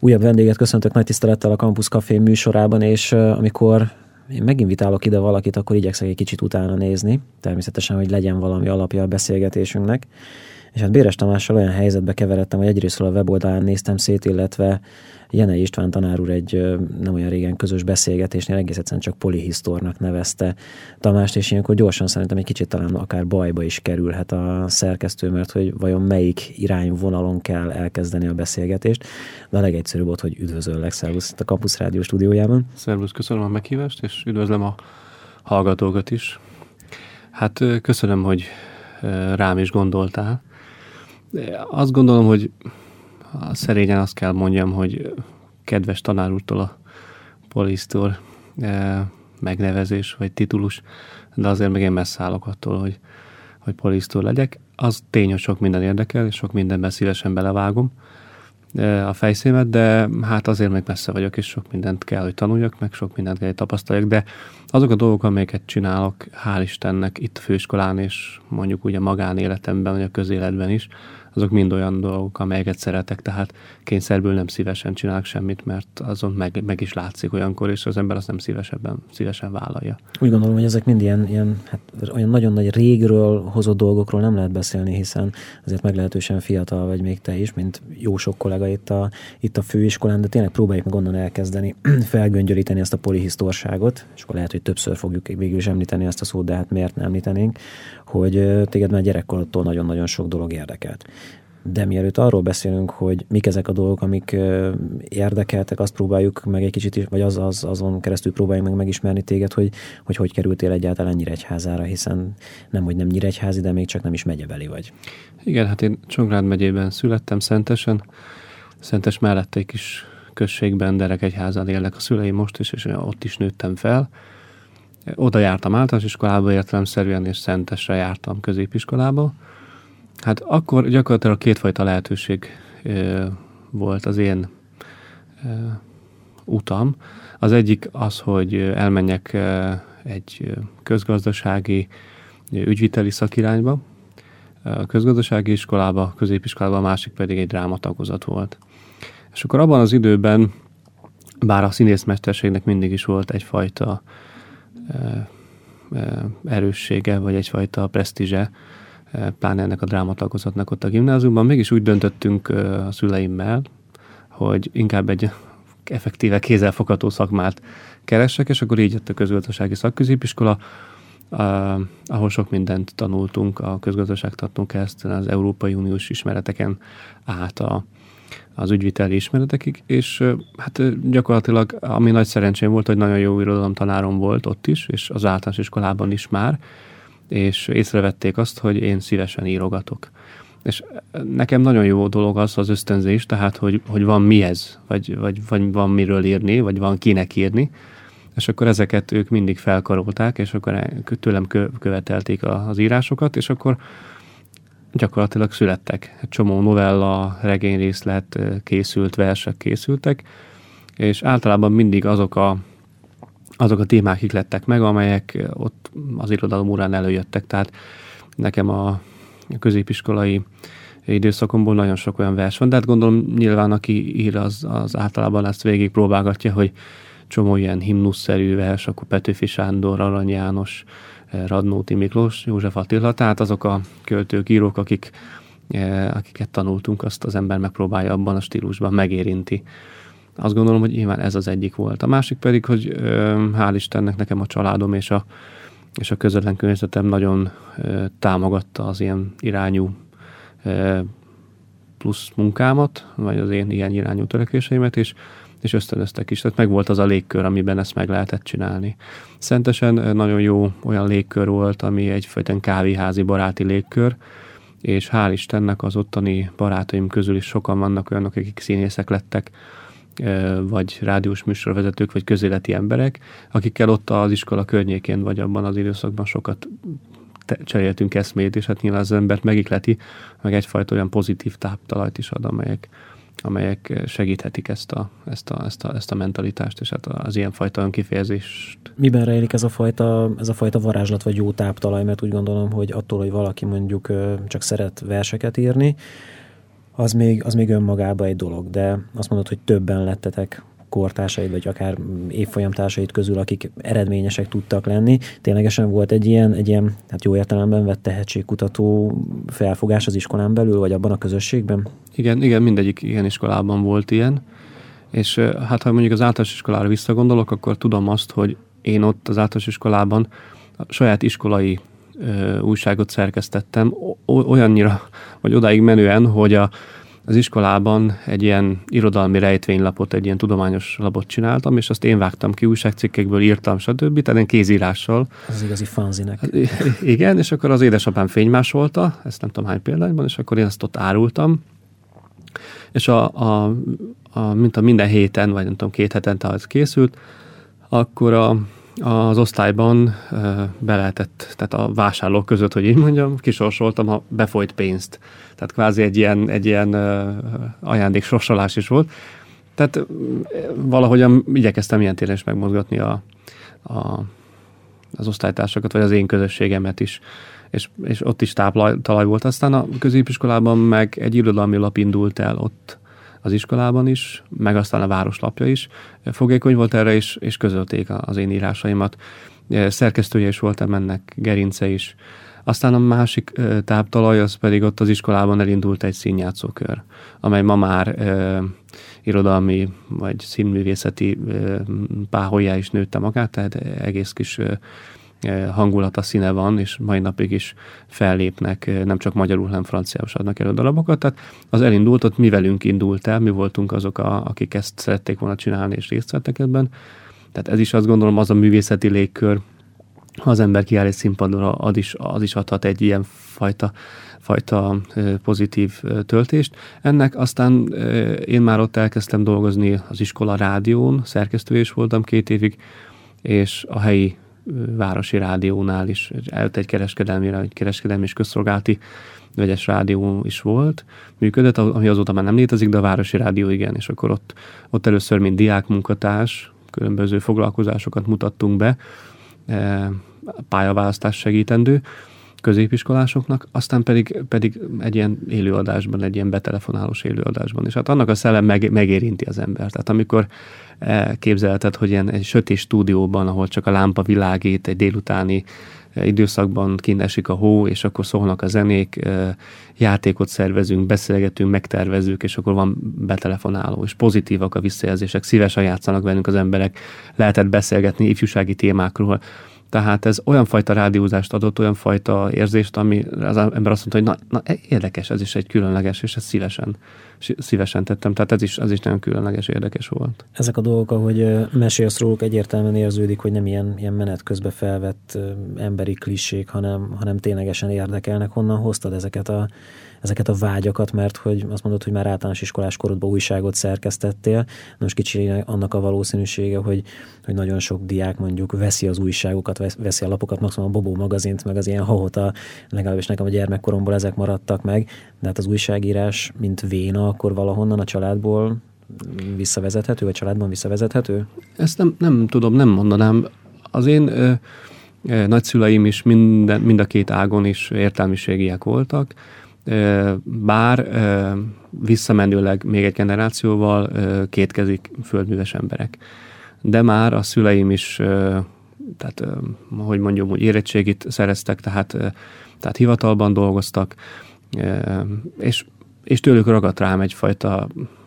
Újabb vendéget köszöntök nagy tisztelettel a Campus Café műsorában, és amikor én meginvitálok ide valakit, akkor igyekszek egy kicsit utána nézni, természetesen, hogy legyen valami alapja a beszélgetésünknek. És hát Béres Tamással olyan helyzetbe keveredtem, hogy egyrésztről a weboldalán néztem szét, illetve Jenei István tanár úr egy nem olyan régen közös beszélgetésnél egész egyszerűen csak polihisztornak nevezte Tamást, és ilyenkor gyorsan szerintem egy kicsit talán akár bajba is kerülhet a szerkesztő, mert hogy vajon melyik irányvonalon kell elkezdeni a beszélgetést. De a legegyszerűbb volt, hogy üdvözöllek, szervusz itt a Campus Rádió stúdiójában. Szervusz, köszönöm a meghívást, és üdvözlöm a hallgatókat is. Hát köszönöm, hogy rám is gondoltál. Azt gondolom, hogy szerényen azt kell mondjam, hogy kedves tanár úrtól a polihisztor megnevezés vagy titulus, de azért még én messze állok attól, hogy polihisztor legyek. Az tény, hogy sok minden érdekel, és sok mindenben szívesen belevágom a fejszémet, de hát azért még messze vagyok, és sok mindent kell, hogy tanuljak, meg sok mindent kell, hogy tapasztaljak, de azok a dolgok, amelyeket csinálok, hál' Istennek itt a főiskolán, és mondjuk úgy a magánéletemben, vagy a közéletben is, azok mind olyan dolgok, amelyeket szeretek, tehát kényszerből nem szívesen csinálok semmit, mert azon meg is látszik olyankor, és az ember azt nem szívesen vállalja. Úgy gondolom, hogy ezek mind ilyen hát olyan nagyon nagy régről hozott dolgokról nem lehet beszélni, hiszen azért meglehetősen fiatal vagy még te is, mint jó sok kollega itt a főiskolán, de tényleg próbáljuk meg onnan elkezdeni felgöngyölíteni ezt a polihisztorságot, és akkor lehet, hogy többször fogjuk végül is említeni ezt a szót, de hát miért nem említenénk, hogy téged már gyerekkorodtól nagyon-nagyon sok dolog érdekelt. De mielőtt arról beszélünk, hogy mik ezek a dolgok, amik érdekeltek, azt próbáljuk meg egy kicsit, vagy azon keresztül próbáljuk meg megismerni téged, hogy kerültél egyáltalán Nyíregyházára, hiszen nem nyíregyházi, de még csak nem is megyebeli vagy. Igen, hát én Csongrád megyében születtem, Szentesen. Szentes mellett egy kis községben, Derekegyházán élnek a szüleim most is, és ott is nőttem fel. Oda jártam általános iskolába értelemszerűen, és Szentesre jártam középiskolába. Hát akkor gyakorlatilag kétfajta lehetőség volt az én utam. Az egyik az, hogy elmenjek egy közgazdasági ügyviteli szakirányba, a közgazdasági iskolába, középiskolába, a másik pedig egy drámatagozat volt. És akkor abban az időben, bár a színészmesterségnek mindig is volt egyfajta erőssége, vagy egyfajta presztízse, pláne ennek a drámatagozatnak ott a gimnáziumban, mégis úgy döntöttünk a szüleimmel, hogy inkább egy effektíve kézzelfogható szakmát keressek, és akkor így jött a közgazdasági szakközépiskola, ahol sok mindent tanultunk a közgazdaságtanul keresztül, az Európai Uniós ismereteken át az ügyviteli ismeretekig, és hát gyakorlatilag, ami nagy szerencsém volt, hogy nagyon jó irodalomtanárom volt ott is, és az általános iskolában is már, és észrevették azt, hogy én szívesen írogatok. És nekem nagyon jó dolog az ösztönzés, tehát, hogy van mihez, vagy van miről írni, vagy van kinek írni, és akkor ezeket ők mindig felkarolták, és akkor tőlem követelték az írásokat, és akkor gyakorlatilag születtek. Egy csomó novella, regényrészlet készült, versek készültek, és általában mindig azok a témák iklettek meg, amelyek ott az irodalom órán előjöttek. Tehát nekem a középiskolai időszakomból nagyon sok olyan vers van, de hát gondolom nyilván aki ír, az általában ezt végig próbálgatja, hogy csomó ilyen himnuszszerű vers, akkor Petőfi Sándor, Arany János, Radnóti Miklós, József Attila, tehát azok a költők, írók, akiket tanultunk, azt az ember megpróbálja abban a stílusban megérinti. Azt gondolom, hogy nyilván ez az egyik volt. A másik pedig, hogy hál' Istennek nekem a családom és a közvetlen környezetem nagyon támogatta az ilyen irányú plusz munkámat, vagy az én ilyen irányú törekvéseimet, és ösztönöztek is. Tehát meg volt az a légkör, amiben ezt meg lehetett csinálni. Szentesen nagyon jó olyan légkör volt, ami egyfajta kávéházi baráti légkör, és hál' Istennek az ottani barátaim közül is sokan vannak olyanok, akik színészek lettek, vagy rádiós műsorvezetők, vagy közéleti emberek, akikkel ott az iskola környékén, vagy abban az időszakban sokat cseréltünk eszmét, és hát nyilván az embert megikleti, meg egyfajta olyan pozitív táptalajt is ad, amelyek segíthetik ezt a mentalitást, és hát az ilyenfajta önkifejezést. Miben rejlik ez a fajta varázslat, vagy jó táptalaj, mert úgy gondolom, hogy attól, hogy valaki mondjuk csak szeret verseket írni, az még önmagában egy dolog, de azt mondod, hogy többen lettetek kortársaid, vagy akár évfolyamtársaid közül, akik eredményesek tudtak lenni. Ténylegesen volt egy ilyen hát jó értelemben vett tehetségkutató felfogás az iskolán belül, vagy abban a közösségben? Igen, mindegyik ilyen iskolában volt ilyen. És hát ha mondjuk az általános iskolára visszagondolok, akkor tudom azt, hogy én ott az általános iskolában a saját iskolai újságot szerkesztettem, olyannyira, vagy odáig menően, hogy az iskolában egy ilyen irodalmi rejtvénylapot, egy ilyen tudományos lapot csináltam, és azt én vágtam ki, újságcikkekből írtam, stb. Tehát én kézírással. Ez az igazi fanzinek. Igen, és akkor az édesapám fénymásolta, ezt nem tudom hány példányban, és akkor én ezt ott árultam. És mint a minden héten, vagy nem tudom, 2 hetente, ha ez készült, akkor az osztályban be lehetett, tehát a vásárlók között, hogy így mondjam, kisorsoltam a befolyt pénzt. Tehát kvázi egy ilyen ajándéksorsolás is volt. Tehát valahogyan igyekeztem ilyen téren is megmozgatni az osztálytársakat, vagy az én közösségemet is. És ott is táptalaj volt. Aztán a középiskolában meg egy irodalmi lap indult el ott az iskolában is, meg aztán a városlapja is. Fogékony volt erre, és közölték az én írásaimat. Szerkesztője is voltam ennek, gerince is. Aztán a másik táptalaj, az pedig ott az iskolában elindult egy színjátszókör, amely ma már irodalmi vagy színművészeti páholyá is nőtte magát, tehát egész kis hangulata, színe van, és mai napig is fellépnek, nem csak magyarul, hanem franciául is adnak elő darabokat. Tehát az elindult, ott mi velünk indult el, mi voltunk azok, akik ezt szerették volna csinálni, és részt vettek ebben. Tehát ez is azt gondolom, az a művészeti légkör, ha az ember kiáll egy színpadra, az is adhat egy ilyen fajta pozitív töltést. Ennek aztán én már ott elkezdtem dolgozni az iskola rádión, szerkesztő is voltam 2 évig, és a helyi városi rádiónál is, előtt egy kereskedelmi és közszolgálati vegyes rádió is volt, működött, ami azóta már nem létezik, de a városi rádió igen, és akkor ott először, mint diákmunkatárs, különböző foglalkozásokat mutattunk be, pályaválasztás segítendő középiskolásoknak, aztán pedig egy ilyen élőadásban, egy ilyen betelefonálós élőadásban. És hát annak a szellem megérinti az ember. Tehát amikor képzelted, hogy ilyen egy sötét stúdióban, ahol csak a lámpa világít, egy délutáni időszakban kint esik a hó, és akkor szólnak a zenék, játékot szervezünk, beszélgetünk, megtervezzük, és akkor van betelefonáló, és pozitívak a visszajelzések, szívesen játszanak velünk az emberek, lehetett beszélgetni ifjúsági témákról. Tehát ez olyan fajta rádiózást adott, olyan fajta érzést, ami az ember azt mondta, hogy na érdekes, ez is egy különleges, és ezt szívesen tettem. Tehát ez is nagyon különleges, érdekes volt. Ezek a dolgok, ahogy mesélsz róluk, egyértelműen érződik, hogy nem ilyen menet közben felvett emberi klissék, hanem ténylegesen érdekelnek. Honnan hoztad ezeket a vágyakat, mert hogy azt mondod, hogy már általános iskolás korodban újságot szerkesztettél. Most kicsi annak a valószínűsége, hogy nagyon sok diák mondjuk veszi az újságokat, veszi a lapokat, maximum a Bobó magazint, meg az ilyen hahota, legalábbis nekem a gyermekkoromból ezek maradtak meg, de hát az újságírás, mint véna, akkor valahonnan a családból visszavezethető, vagy családban visszavezethető? Ezt nem tudom, nem mondanám. Az én nagyszüleim is mind a 2 ágon is értelmiségiek voltak, bár visszamenőleg még egy generációval kétkezik földműves emberek. De már a szüleim is, tehát hogy mondjam, hogy érettségit szereztek, tehát hivatalban dolgoztak, és tőlük ragadt rám egyfajta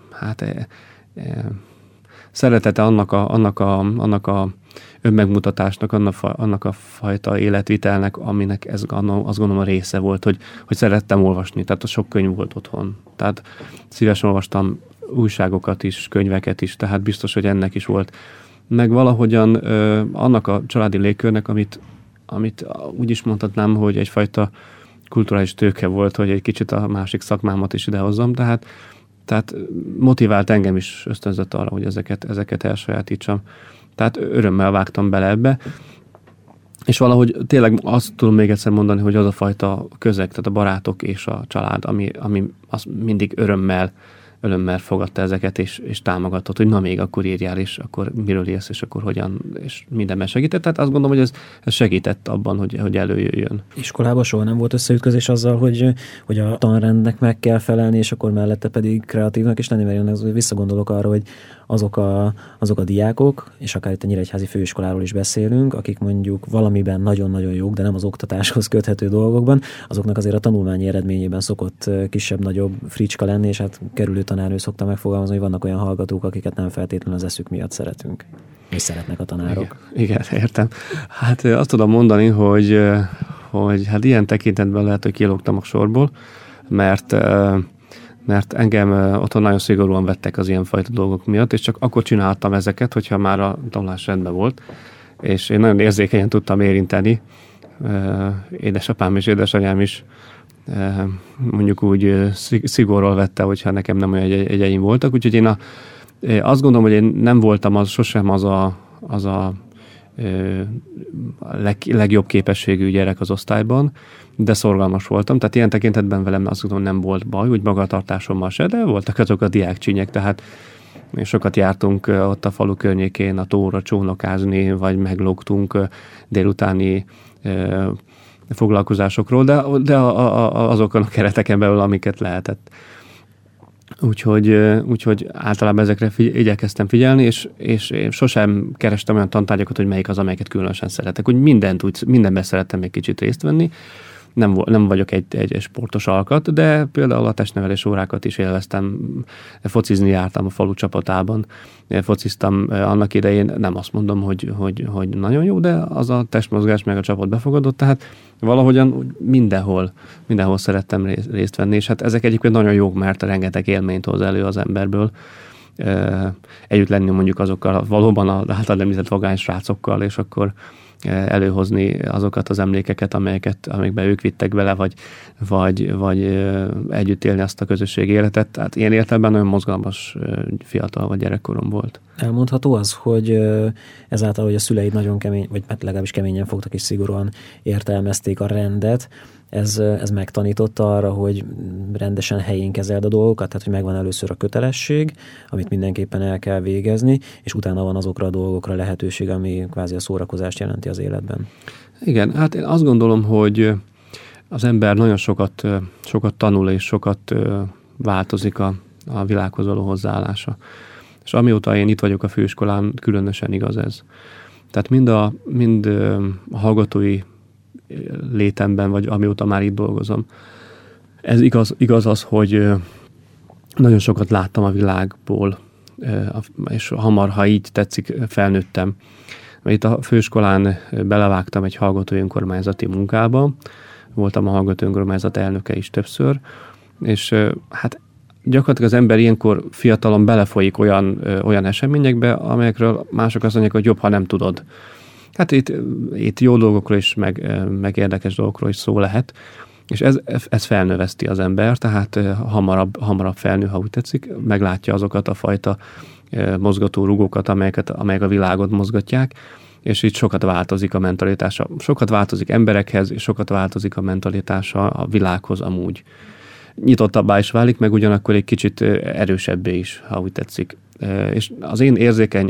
szeretete annak a önmegmutatásnak, annak a fajta életvitelnek, aminek ez azt gondolom a része volt, hogy szerettem olvasni, tehát a sok könyv volt otthon. Tehát szívesen olvastam újságokat is, könyveket is, tehát biztos, hogy ennek is volt. Meg valahogyan annak a családi légkörnek, amit úgy is mondhatnám, hogy egyfajta kulturális tőke volt, hogy egy kicsit a másik szakmámat is idehozzam, tehát motivált engem is, ösztönzött arra, hogy ezeket elsajátítsam. Tehát örömmel vágtam bele ebbe, és valahogy tényleg azt tudom még egyszer mondani, hogy az a fajta közeg, tehát a barátok és a család, ami az mindig örömmel örömmel fogadta ezeket, és támogatott, hogy na még akkor írjál, és akkor miről írsz, és akkor hogyan, és mindenben segített. Tehát azt gondolom, hogy ez segített abban, hogy előjöjjön. Iskolában soha nem volt összeütközés azzal, hogy a tanrendnek meg kell felelni, és akkor mellette pedig kreatívnak is lenni, mert én visszagondolok arra, hogy azok a diákok, és akár itt a Nyíregyházi főiskoláról is beszélünk, akik mondjuk valamiben nagyon-nagyon jók, de nem az oktatáshoz köthető dolgokban, azoknak azért a tanulmányi eredményében szokott kisebb-nagyobb fricska lenni, és hát kerülő tanárnő szokta megfogalmazni, hogy vannak olyan hallgatók, akiket nem feltétlenül az eszük miatt szeretünk. És szeretnek a tanárok. Igen, értem. Hát azt tudom mondani, hogy hát ilyen tekintetben lehet, hogy kilógtam a sorból, mert engem otthon nagyon szigorúan vettek az ilyenfajta dolgok miatt, és csak akkor csináltam ezeket, hogyha már a tanulás rendben volt, és én nagyon érzékenyen tudtam érinteni. Édesapám és édesanyám is mondjuk úgy szigorral vette, hogyha nekem nem olyan jegyeim voltak, úgyhogy én azt gondolom, hogy én nem voltam sosem az a legjobb képességű gyerek az osztályban, de szorgalmas voltam, tehát ilyen tekintetben velem azt gondolom nem volt baj, úgy magatartásommal se, de voltak azok a diákcsínyek, tehát sokat jártunk ott a falu környékén a tóra csónakázni, vagy meglógtunk délutáni foglalkozásokról, de azokon a kereteken belül, amiket lehetett. Úgyhogy általában ezekre igyekeztem figyelni, és én sosem kerestem olyan tantárgyakat, hogy melyik az, amelyeket különösen szeretek. Úgy mindenben szerettem egy kicsit részt venni. Nem vagyok egy sportos alkat, de például a testnevelés órákat is élveztem. Focizni jártam a falu csapatában. Fociztam annak idején, nem azt mondom, hogy nagyon jó, de az a testmozgás meg a csapat befogadott, tehát valahogyan mindenhol szerettem részt venni, és hát ezek egyébként nagyon jók, mert rengeteg élményt hoz elő az emberből. Együtt lenni mondjuk azokkal valóban az által említett vagány srácokkal, és akkor előhozni azokat az emlékeket, amikben ők vittek bele, vagy együtt élni azt a közösségi életet. Tehát ilyen értelemben nagyon mozgalmas fiatal vagy gyerekkorom volt. Elmondható az, hogy ezáltal, hogy a szüleid nagyon kemény, vagy legalábbis keményen fogtak és szigorúan értelmezték a rendet, ez megtanította arra, hogy rendesen helyén kezeld a dolgokat, tehát hogy megvan először a kötelesség, amit mindenképpen el kell végezni, és utána van azokra a dolgokra lehetőség, ami kvázi a szórakozást jelenti az életben. Igen, hát én azt gondolom, hogy az ember nagyon sokat tanul, és sokat változik a világhoz való hozzáállása. És amióta én itt vagyok a főiskolán, különösen igaz ez. Tehát mind a hallgatói létemben, vagy amióta már itt dolgozom. Ez igaz az, hogy nagyon sokat láttam a világból, és hamar, ha így tetszik, felnőttem. Itt a főiskolán belevágtam egy hallgatói önkormányzati munkába, voltam a hallgatói önkormányzat elnöke is többször, és hát gyakorlatilag az ember ilyenkor fiatalon belefolyik olyan eseményekbe, amelyekről mások azt mondják, hogy jobb, ha nem tudod. Hát itt jó dolgokról is, meg érdekes dolgokról is szó lehet, és ez felnöveszti az ember, tehát hamarabb felnő, ha úgy tetszik, meglátja azokat a fajta mozgató rugókat, amelyek a világot mozgatják, és itt sokat változik a mentalitása. Sokat változik emberekhez, és sokat változik a mentalitása a világhoz amúgy. Nyitottabbá is válik, meg ugyanakkor egy kicsit erősebbé is, ha úgy tetszik. És az én érzékeny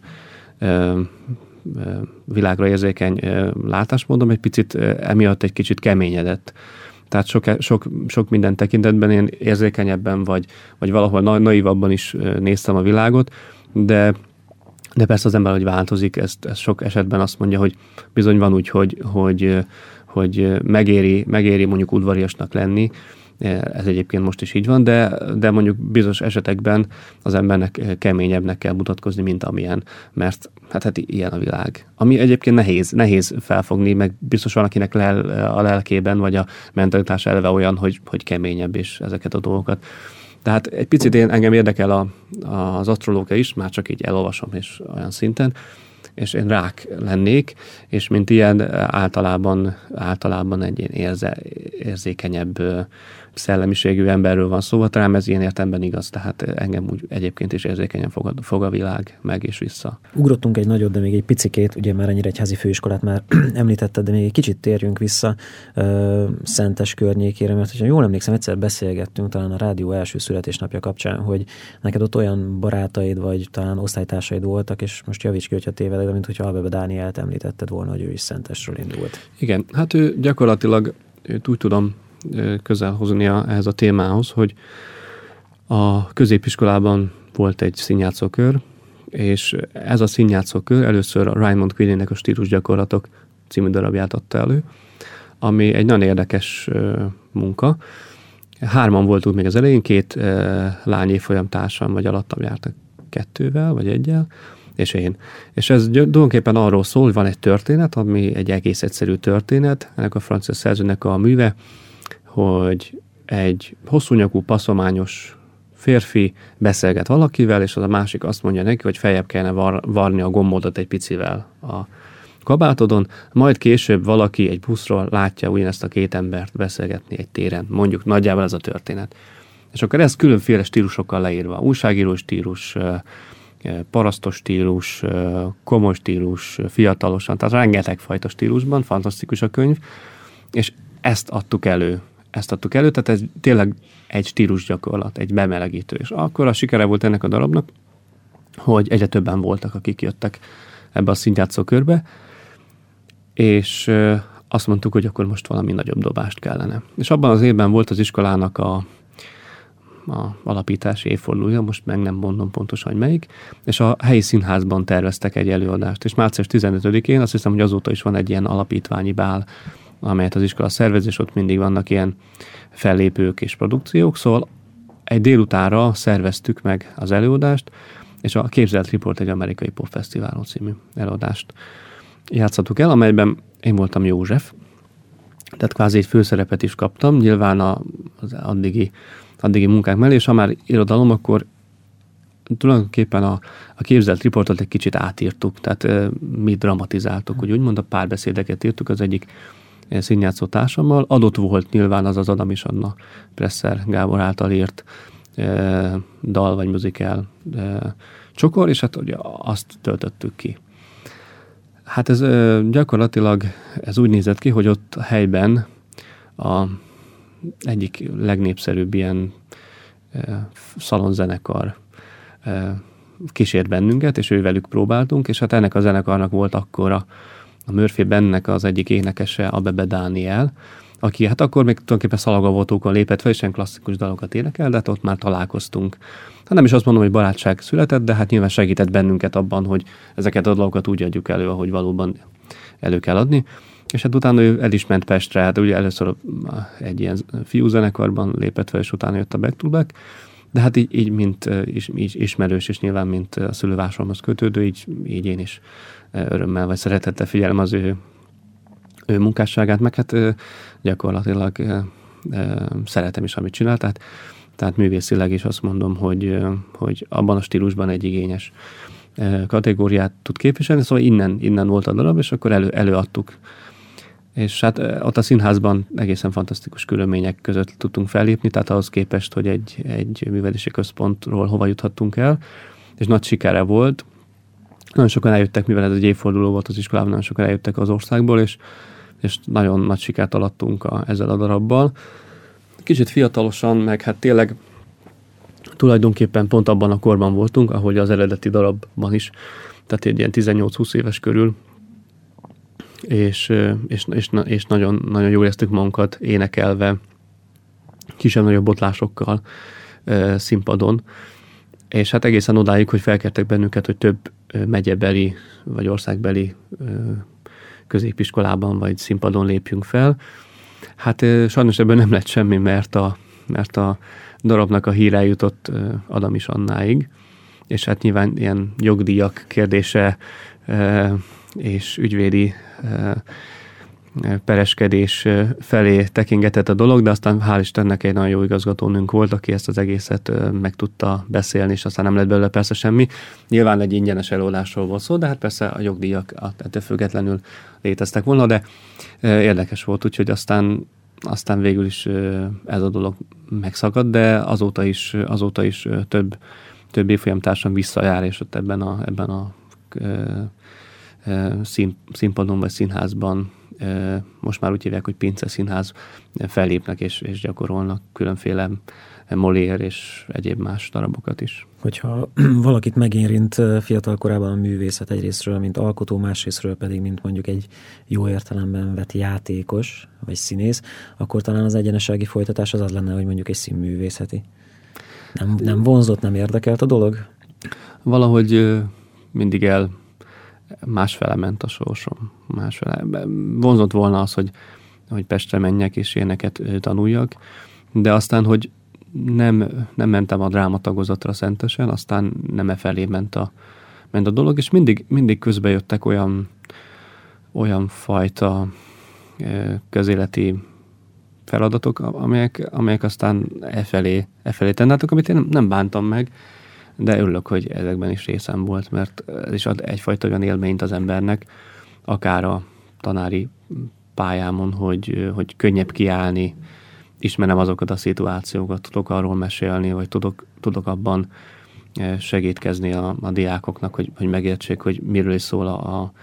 világra érzékeny látásmódom egy picit emiatt egy kicsit keményedett. Tehát sok minden tekintetben én érzékenyebben vagy valahol naívabban is néztem a világot, de persze az ember, hogy változik, ezt sok esetben azt mondja, hogy bizony van úgy, hogy megéri mondjuk udvariasnak lenni. Ez egyébként most is így van, de mondjuk bizonyos esetekben az embernek keményebbnek kell mutatkozni, mint amilyen, mert hát ilyen a világ. Ami egyébként nehéz felfogni, meg biztos valakinek a lelkében, vagy a mentalitás elve olyan, hogy keményebb is ezeket a dolgokat. Tehát egy picit engem érdekel az asztrológia is, már csak így elolvasom, és olyan szinten, és én rák lennék, és mint ilyen általában egy ilyen érzékenyebb szellemiségű emberről van szó, talán ez ilyen értelemben igaz, tehát engem úgy egyébként is érzékenyen fog a világ meg és vissza. Ugrottunk egy nagyot, de még egy picikét, ugye már ennyire egyházi főiskolát már említetted, de még egy kicsit térjünk vissza Szentes környékére, mert ha jól emlékszem, egyszer beszélgettünk talán a rádió első születésnapja kapcsán, hogy neked ott olyan barátaid, vagy talán osztálytársaid voltak, és most javíts ki, hogyha tévedek, de mint hogyha Albebe Dánielt említetted volna, hogy ő is Szentesről indult. Igen, hát ő gyakorlatilag úgy tudom közel hozni ehhez a témához, hogy a középiskolában volt egy színjátszókör, és ez a színjátszókör először a Raymond Quillének a Stílusgyakorlatok című darabját adta elő, ami egy nagyon érdekes munka. 3 voltunk még az elején, 2 lány évfolyamtársam vagy alattam jártak 2-vel vagy 1-el, és én. És ez tulajdonképpen arról szól, hogy van egy történet, ami egy egész egyszerű történet, ennek a francia szerzőnek a műve, hogy egy hosszú nyakú, passzományos férfi beszélget valakivel, és az a másik azt mondja neki, hogy feljebb kellene varni a gombódat egy picivel a kabátodon, majd később valaki egy buszról látja ugyanezt a 2 embert beszélgetni egy téren. Mondjuk nagyjából ez a történet. És akkor ez különféle stílusokkal leírva. Újságíró stílus, parasztos stílus, komoly stílus, fiatalosan, tehát rengeteg fajta stílusban, fantasztikus a könyv, és ezt adtuk elő, tehát ez tényleg egy stílusgyakorlat, egy bemelegítő. És akkor a sikere volt ennek a darabnak, hogy egyre többen voltak, akik jöttek ebbe a színjátszókörbe, és azt mondtuk, hogy akkor most valami nagyobb dobást kellene. És abban az évben volt az iskolának a alapítási évfordulója, most meg nem mondom pontosan, hogy melyik, és a helyi színházban terveztek egy előadást, és március 15-én azt hiszem, hogy azóta is van egy ilyen alapítványi bál, amelyet az iskola szervez, és ott mindig vannak ilyen fellépők és produkciók, szóval egy délutánra szerveztük meg az előadást, és a Képzelt Riport egy amerikai popfesztiválon című előadást játszottuk el, amelyben én voltam József, tehát kvázi egy főszerepet is kaptam, nyilván az addigi munkák mellé, és ha már irodalom, akkor tulajdonképpen a Képzelt Riportot egy kicsit átírtuk, tehát mi dramatizáltuk, hogy úgymond a párbeszédeket írtuk az egyik színjátszó társammal. Adott volt nyilván az Adam és Anna Presser Gábor által írt dal vagy musical csokor, és hát ugye azt töltöttük ki. Hát ez gyakorlatilag ez úgy nézett ki, hogy ott a helyben a egyik legnépszerűbb ilyen szalonzenekar kísért bennünket, és ővelük próbáltunk, és hát ennek a zenekarnak volt akkor a Murphy Bandnek az egyik énekese, Albebe Dániel, aki hát akkor még tulajdonképpen szalagavatókon lépett fel, és ilyen klasszikus dalokat énekel, de hát ott már találkoztunk. Hát nem is azt mondom, hogy barátság született, de hát nyilván segített bennünket abban, hogy ezeket a dalokat úgy adjuk elő, ahogy valóban elő kell adni. És hát utána ő el is ment Pestre, hát ugye először egy ilyen fiúzenekarban lépett fel, és utána jött a Back to Back, de hát így mint így ismerős, és nyilván mint a szülővárosomhoz kötődő, így én is örömmel vagy szeretettel figyelem az ő munkásságát, meg hát gyakorlatilag szeretem is, amit csinál, tehát művészileg is azt mondom, hogy abban a stílusban egy igényes kategóriát tud képviselni, szóval innen volt a darab, és akkor előadtuk. És hát ott a színházban egészen fantasztikus körülmények között tudtunk fellépni, tehát ahhoz képest, hogy egy művelési központról hova juthattunk el, és nagy sikere volt. Nagyon sokan eljöttek, mivel ez egy évforduló volt az iskolában, nagyon sokan eljöttek az országból, és nagyon nagy sikert alattunk ezzel a darabbal. Kicsit fiatalosan, meg hát tényleg tulajdonképpen pont abban a korban voltunk, ahogy az eredeti darabban is, tehát egy ilyen 18-20 éves körül, és nagyon, nagyon jól éreztük magunkat énekelve, kisebb-nagyobb botlásokkal színpadon, és hát egészen odáig, hogy felkértek bennünket, hogy több megyebeli vagy országbeli középiskolában vagy színpadon lépjünk fel. Hát sajnos ebből nem lett semmi, mert a darabnak a híre eljutott Adam is Annáig, és hát nyilván ilyen jogdíjak kérdése és ügyvédi pereskedés felé tekingetett a dolog, de aztán hál' Istennek egy nagyon jó igazgatónőnk volt, aki ezt az egészet meg tudta beszélni, és aztán nem lett belőle persze semmi. Nyilván egy ingyenes előadásról volt szó, de hát persze a jogdíjak ettől függetlenül léteztek volna, de érdekes volt, úgyhogy aztán aztán végül is ez a dolog megszakadt, de azóta is több évfolyamtársam visszajár, és ott ebben a színpadon vagy színházban, most már úgy hívják, hogy Pince Színház, fellépnek és gyakorolnak különféle Molière és egyéb más darabokat is. Hogyha valakit megérint fiatal korában a művészet egyrészről, mint alkotó, másrészről pedig, mint mondjuk egy jó értelemben vett játékos, vagy színész, akkor talán az egyenesági folytatás az lenne, hogy mondjuk egy színművészeti. Nem vonzott, nem érdekelt a dolog? Valahogy mindig másfele ment a sorsom. Vonzott volna az, hogy Pestre menjek és éneket tanuljak, de aztán, hogy nem mentem a drámatagozatra szentesen, aztán nem felé ment a dolog, és mindig közbe jöttek olyan fajta közéleti feladatok, amelyek aztán e felé tennátok, amit én nem bántam meg, de örülök, hogy ezekben is részem volt, mert ez is ad egyfajta olyan élményt az embernek, akár a tanári pályámon, hogy könnyebb kiállni, ismerem azokat a szituációkat, tudok arról mesélni, vagy tudok abban segítkezni a diákoknak, hogy megértsék, hogy miről is szól,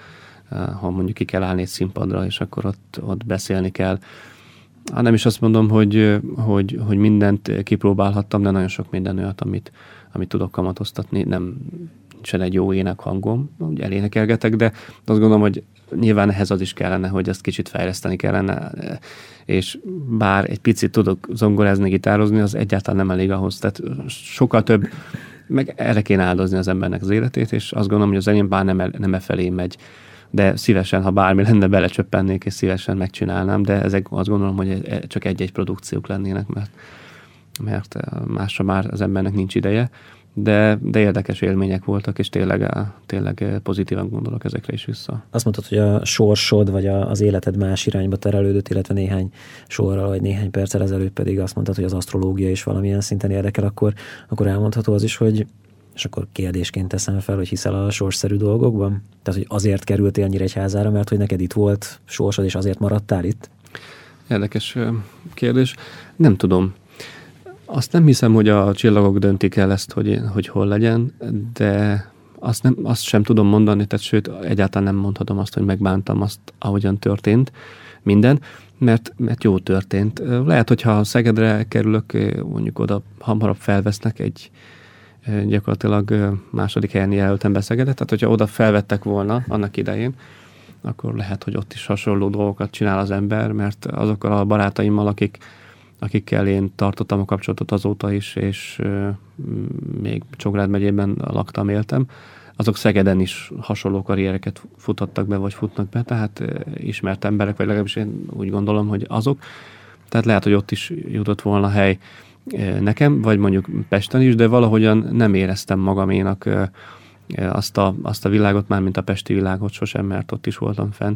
ha mondjuk ki kell állni egy színpadra, és akkor ott beszélni kell. Nem is azt mondom, hogy mindent kipróbálhattam, de nagyon sok minden olyat, amit tudok kamatoztatni. Nincsen egy jó énekhangom, úgy elénekelgetek, de azt gondolom, hogy nyilván ehhez az is kellene, hogy ezt kicsit fejleszteni kellene, és bár egy picit tudok zongorázni, gitározni, az egyáltalán nem elég ahhoz. Tehát sokkal több, meg erre kéne áldozni az embernek az életét, és azt gondolom, hogy az enyém bár nem felé megy, de szívesen, ha bármi lenne, belecsöppennék, és szívesen megcsinálnám, de ezek azt gondolom, hogy csak egy-egy produkciók lennének, mert másra már az embernek nincs ideje, de érdekes élmények voltak, és tényleg pozitívan gondolok ezekre is vissza. Azt mondtad, hogy a sorsod, vagy az életed más irányba terelődött, illetve néhány sorral, vagy néhány perccel ezelőtt pedig azt mondtad, hogy az asztrológia is valamilyen szinten érdekel, akkor elmondható az is, hogy, és akkor kérdésként teszem fel, hogy hiszel a sorsszerű dolgokban? Tehát, hogy azért kerültél Nyíregyházára, mert hogy neked itt volt sorsod, és azért maradtál itt? Érdekes kérdés. Nem tudom. Azt nem hiszem, hogy a csillagok döntik el ezt, hogy hol legyen, de azt sem tudom mondani, tehát sőt, egyáltalán nem mondhatom azt, hogy megbántam azt, ahogyan történt minden, mert jó történt. Lehet, hogyha Szegedre kerülök, mondjuk oda hamarabb felvesznek gyakorlatilag második helyen jelöltem be Szegedet, tehát hogyha oda felvettek volna annak idején, akkor lehet, hogy ott is hasonló dolgokat csinál az ember, mert azokkal a barátaimmal, akikkel én tartottam a kapcsolatot azóta is, és még Csongrád megyében laktam, éltem, azok Szegeden is hasonló karriereket futottak be, vagy futnak be, tehát ismert emberek, vagy legalábbis én úgy gondolom, hogy azok. Tehát lehet, hogy ott is jutott volna hely nekem, vagy mondjuk Pesten is, de valahogyan nem éreztem magaménak azt a világot, már mint a pesti világot sosem, mert ott is voltam fenn.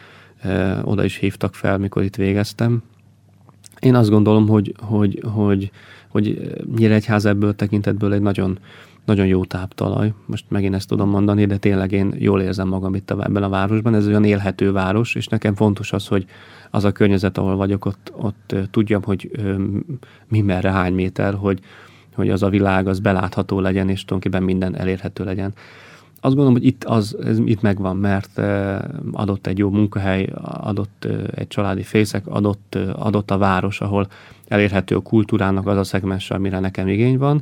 Oda is hívtak fel, mikor itt végeztem. Én azt gondolom, hogy Nyíregyháza ebből tekintetből egy nagyon, nagyon jó táptalaj. Most megint ezt tudom mondani, de tényleg én jól érzem magam itt ebben a városban. Ez olyan élhető város, és nekem fontos az, hogy az a környezet, ahol vagyok, ott tudjam, hogy mi merre, hány méter, hogy az a világ az belátható legyen, és tulajdonképpen minden elérhető legyen. Azt gondolom, hogy itt megvan, mert adott egy jó munkahely, adott egy családi fészek, adott a város, ahol elérhető a kultúrának az a szegmens, amire nekem igény van,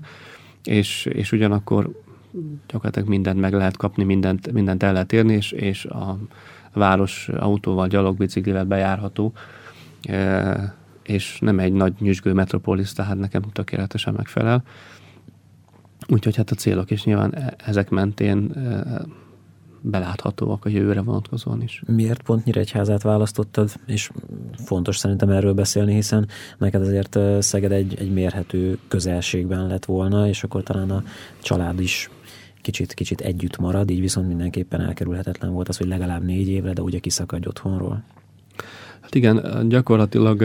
és ugyanakkor gyakorlatilag mindent meg lehet kapni, mindent el lehet érni, és a város autóval, gyalogbiciklivel bejárható, és nem egy nagy nyüzsgő metropolis, tehát nekem tökéletesen megfelel. Úgyhogy hát a célok is nyilván ezek mentén beláthatóak a jövőre vonatkozóan is. Miért pont Nyíregyházát választottad? És fontos szerintem erről beszélni, hiszen neked azért Szeged egy mérhető közelségben lett volna, és akkor talán a család is kicsit együtt marad, így viszont mindenképpen elkerülhetetlen volt az, hogy legalább 4 évre, de ugye kiszakadj otthonról. Hát igen, gyakorlatilag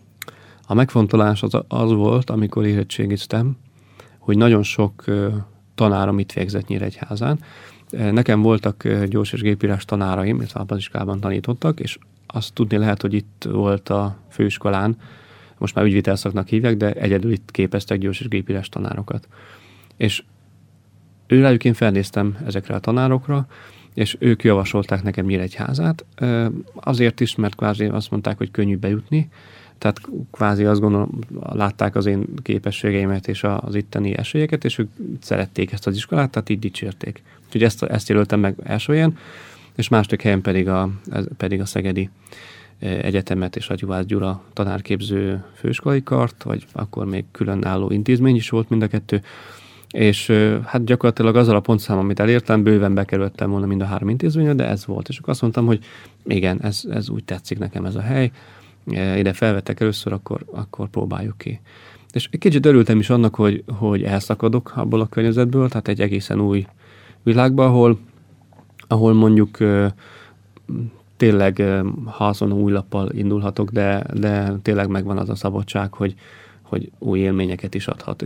a megfontolás az volt, amikor érettségiztem, hogy nagyon sok tanárom itt végzett Nyíregyházán. Nekem voltak gyors és gépírás tanáraim, illetve abban az iskolában tanítottak, és azt tudni lehet, hogy itt volt a főiskolán, most már ügyvitelszaknak hívják, de egyedül itt képeztek gyors és gépírás tanárokat. És őrájuk én felnéztem ezekre a tanárokra, és ők javasolták nekem Nyíregyházát, azért is, mert kvázi azt mondták, hogy könnyű bejutni, tehát kvázi azt gondolom, látták az én képességeimet és az itteni esélyeket, és ők szerették ezt az iskolát, tehát így dicsérték. Úgyhogy ezt jelöltem meg első helyen, és második helyen pedig a Szegedi Egyetemet és a Juhász Gyula tanárképző főiskolai kart, vagy akkor még különálló intézmény is volt mind a kettő, és hát gyakorlatilag azzal a pontszám, amit elértem, bőven bekerültem volna mind a 3 intézményre, de ez volt. És akkor azt mondtam, hogy igen, ez úgy tetszik nekem ez a hely, ide felvettek először, akkor próbáljuk ki. És egy kicsit örültem is annak, hogy elszakadok abból a környezetből, tehát egy egészen új világba, ahol mondjuk tényleg azon új lappal indulhatok, de tényleg megvan az a szabadság, hogy új élményeket is adhat,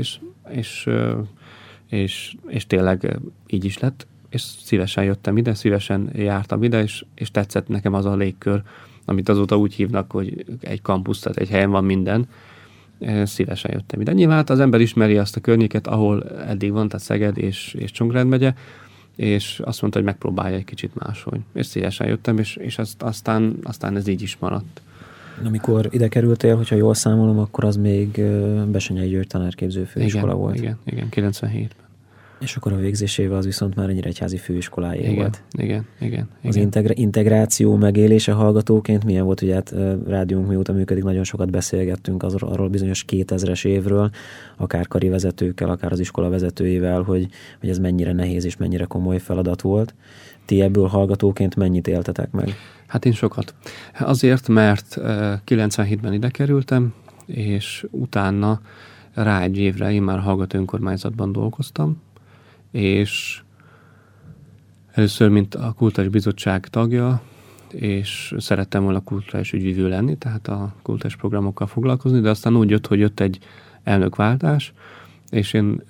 és tényleg így is lett, és szívesen jöttem ide, szívesen jártam ide, és tetszett nekem az a légkör, amit azóta úgy hívnak, hogy egy kampusz, tehát egy helyen van minden, szívesen jöttem ide. Nyilván az ember ismeri azt a környéket, ahol eddig van, tehát Szeged és Csongrád megye, és azt mondta, hogy megpróbálja egy kicsit máshogy. És szívesen jöttem, és aztán ez így is maradt. Amikor ide kerültél, hogyha jól számolom, akkor az még Bessenyei György tanárképző főiskola volt. Igen, 97-ben. És akkor a végzésével az viszont már egy nyíregyházi főiskoláé volt. Igen. Az integráció megélése hallgatóként milyen volt? Ugye hát rádiónk mióta működik, nagyon sokat beszélgettünk arról bizonyos 2000-es évről, akár kari vezetőkkel, akár az iskola vezetőivel, hogy ez mennyire nehéz és mennyire komoly feladat volt. Ti ebből hallgatóként mennyit éltetek meg? Hát én sokat. Azért, mert 97-ben ide kerültem, és utána rá egy évre én már hallgató önkormányzatban dolgoztam, és először, mint a Kulturális Bizottság tagja, és szerettem volna kulturális ügyvivő lenni, tehát a kulturális programokkal foglalkozni, de aztán úgy jött, hogy jött egy elnökváltás, és én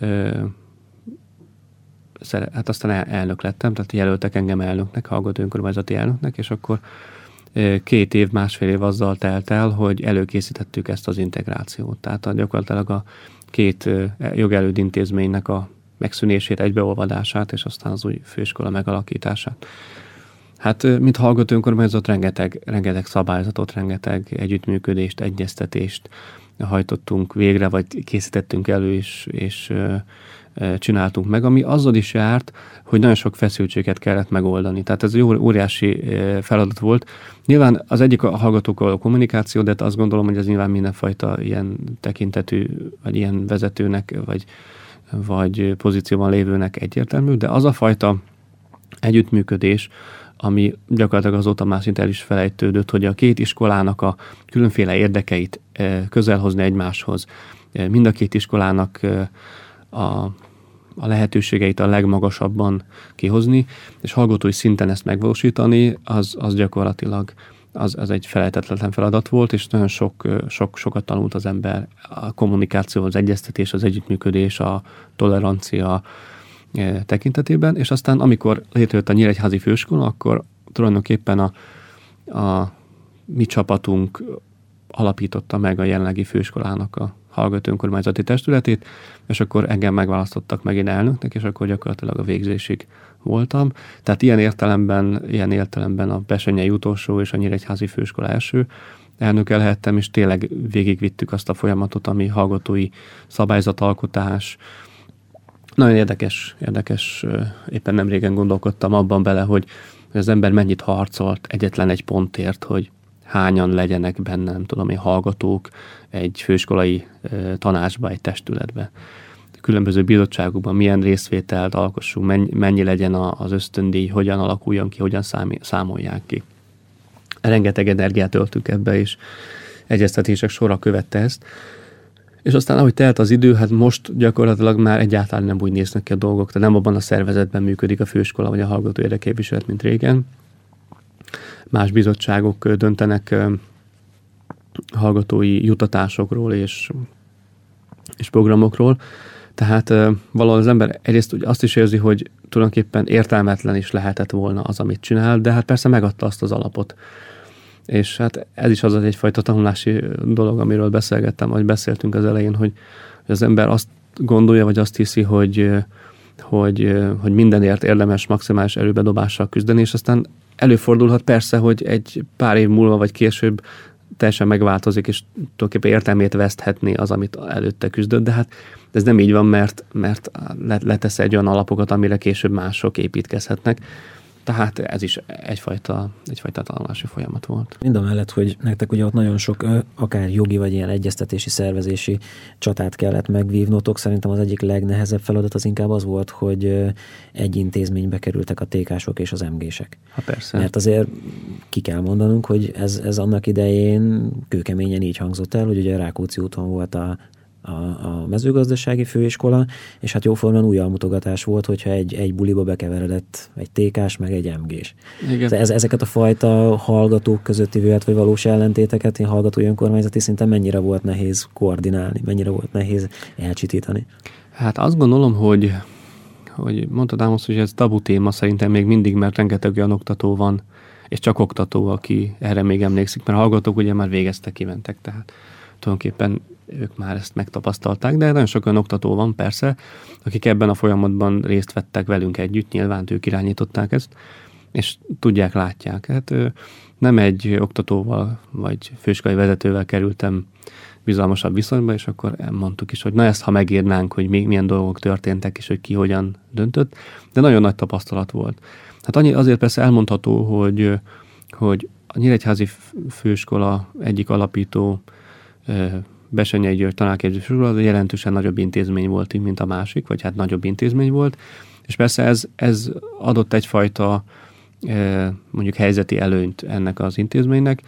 hát aztán elnök lettem, tehát jelöltek engem elnöknek, hallgató önkormányzati elnöknek, és akkor 2 év, másfél év azzal telt el, hogy előkészítettük ezt az integrációt. Tehát gyakorlatilag a 2 jogelőd intézménynek a megszűnését, egybeolvadását, és aztán az új főiskola megalakítását. Hát, mint hallgató önkormányzat, rengeteg szabályzatot, rengeteg együttműködést, egyeztetést hajtottunk végre, vagy készítettünk elő, és csináltunk meg, ami azzal is járt, hogy nagyon sok feszültséget kellett megoldani. Tehát ez egy óriási feladat volt. Nyilván az egyik a hallgatókkal a kommunikáció, de azt gondolom, hogy ez nyilván mindenfajta ilyen tekintetű, vagy ilyen vezetőnek, vagy pozícióban lévőnek egyértelmű, de az a fajta együttműködés, ami gyakorlatilag azóta már szinte el is felejtődött, hogy a 2 iskolának a különféle érdekeit közel hozni egymáshoz. Mind a 2 iskolának a lehetőségeit a legmagasabban kihozni, és hallgatói szinten ezt megvalósítani, az gyakorlatilag az egy felejtetlen feladat volt, és nagyon sokat tanult az ember a kommunikáció, az egyeztetés, az együttműködés, a tolerancia tekintetében, és aztán amikor létrejött a Nyíregyházi főiskola, akkor tulajdonképpen a mi csapatunk alapította meg a jelenlegi főiskolának a hallgató önkormányzati testületét, és akkor engem megválasztottak megint elnöknek, és akkor gyakorlatilag a végzésig voltam. Tehát ilyen értelemben a Bessenyei utolsó és a Nyíregyházi főiskola első elnöke lehettem, és tényleg végigvittük azt a folyamatot, ami hallgatói szabályzatalkotás. Nagyon érdekes, éppen nem régen gondolkodtam abban bele, hogy az ember mennyit harcolt egyetlen egy pontért, hogy hányan legyenek benne, nem tudom én, hallgatók egy főiskolai tanácsba, egy testületbe. Különböző bizottságokban milyen részvételt alkossunk, mennyi legyen az ösztöndíj, hogyan alakuljon ki, hogyan számolják ki. Rengeteg energiát öltünk ebbe, és egyeztetések sorra követte ezt. És aztán, ahogy telt az idő, hát most gyakorlatilag már egyáltalán nem úgy néznek ki a dolgok, tehát nem abban a szervezetben működik a főiskola vagy a hallgató érdekképviselet, mint régen. Más bizottságok döntenek hallgatói jutatásokról és programokról, Tehát valahol az ember egyrészt azt is érzi, hogy tulajdonképpen értelmetlen is lehetett volna az, amit csinál, de hát persze megadta azt az alapot. És hát ez is az egyfajta tanulási dolog, amiről beszéltünk az elején, hogy az ember azt gondolja, vagy azt hiszi, hogy mindenért érdemes maximális erőbedobással küzdeni, és aztán előfordulhat persze, hogy egy pár év múlva, vagy később teljesen megváltozik, és tulajdonképpen értelmét veszthetné az, amit előtte küzdött, de hát ez nem így van, mert letesz egy olyan alapokat, amire később mások építkezhetnek. Tehát ez is egyfajta tanulási folyamat volt. Mindamellett, hogy nektek ugye ott nagyon sok akár jogi vagy ilyen egyeztetési, szervezési csatát kellett megvívnotok, szerintem az egyik legnehezebb feladat az inkább az volt, hogy egy intézménybe kerültek a TK-sok és az MG-sek. Ha persze. Mert azért ki kell mondanunk, hogy ez annak idején kőkeményen így hangzott el, hogy ugye Rákóczi úton volt a mezőgazdasági főiskola, és hát jóformán új almutogatás volt, hogyha egy buliba bekeveredett egy TK-s, meg egy MG-s. Ezeket a fajta hallgatók közötti vélet, vagy valós ellentéteket, én hallgatói önkormányzati szinten mennyire volt nehéz koordinálni, mennyire volt nehéz elcsitítani? Hát azt gondolom, hogy mondtad Ámosz, hogy ez tabu téma szerintem még mindig, mert rengeteg olyan oktató van, és csak oktató, aki erre még emlékszik, mert hallgatók ugye már végeztek, kimentek, tehát tulajdonképpen ők már ezt megtapasztalták, de nagyon sok olyan oktató van persze, akik ebben a folyamatban részt vettek velünk együtt, nyilván ők irányították ezt, és tudják, látják. Hát nem egy oktatóval vagy főiskolai vezetővel kerültem bizalmasabb viszonyba, és akkor mondtuk is, hogy na ezt, ha megírnánk, hogy még milyen dolgok történtek, és hogy ki hogyan döntött, de nagyon nagy tapasztalat volt. Hát azért persze elmondható, hogy a Nyíregyházi főiskola egyik alapító Bessenyei György tanárképző főiskola jelentősen nagyobb intézmény volt, mint a másik, vagy hát nagyobb intézmény volt, és persze ez adott egyfajta mondjuk helyzeti előnyt ennek az intézménynek,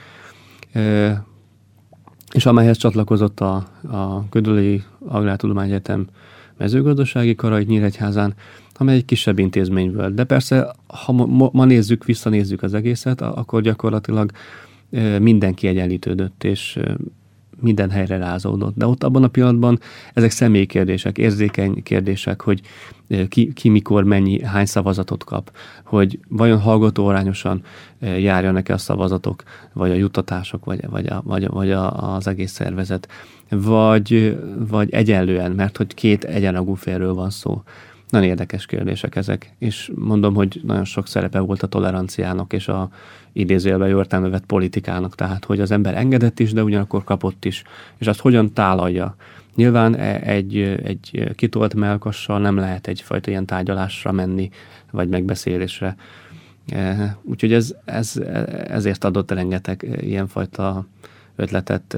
és amelyhez csatlakozott a Gödöllői Agrártudományi Egyetem mezőgazdasági kara itt Nyíregyházán, amely egy kisebb intézmény volt. De persze, ha ma visszanézzük az egészet, akkor gyakorlatilag mindenki egyenlítődött, és minden helyre rázódott. De ott abban a pillanatban ezek személyi kérdések, érzékeny kérdések, hogy ki mikor hány szavazatot kap, hogy vajon hallgatóarányosan járjanak-e a szavazatok, vagy a juttatások, vagy az egész szervezet, vagy egyenlően, mert hogy két egyenrangú félről van szó. Nagyon érdekes kérdések ezek, és mondom, hogy nagyon sok szerepe volt a toleranciának és a idézőjelben jó értelme vett politikának, tehát hogy az ember engedett is, de ugyanakkor kapott is, és azt hogyan tálalja. Nyilván egy kitolt mellkassal nem lehet egyfajta ilyen tárgyalásra menni, vagy megbeszélésre. Úgyhogy ezért adott rengeteg ilyenfajta ötletet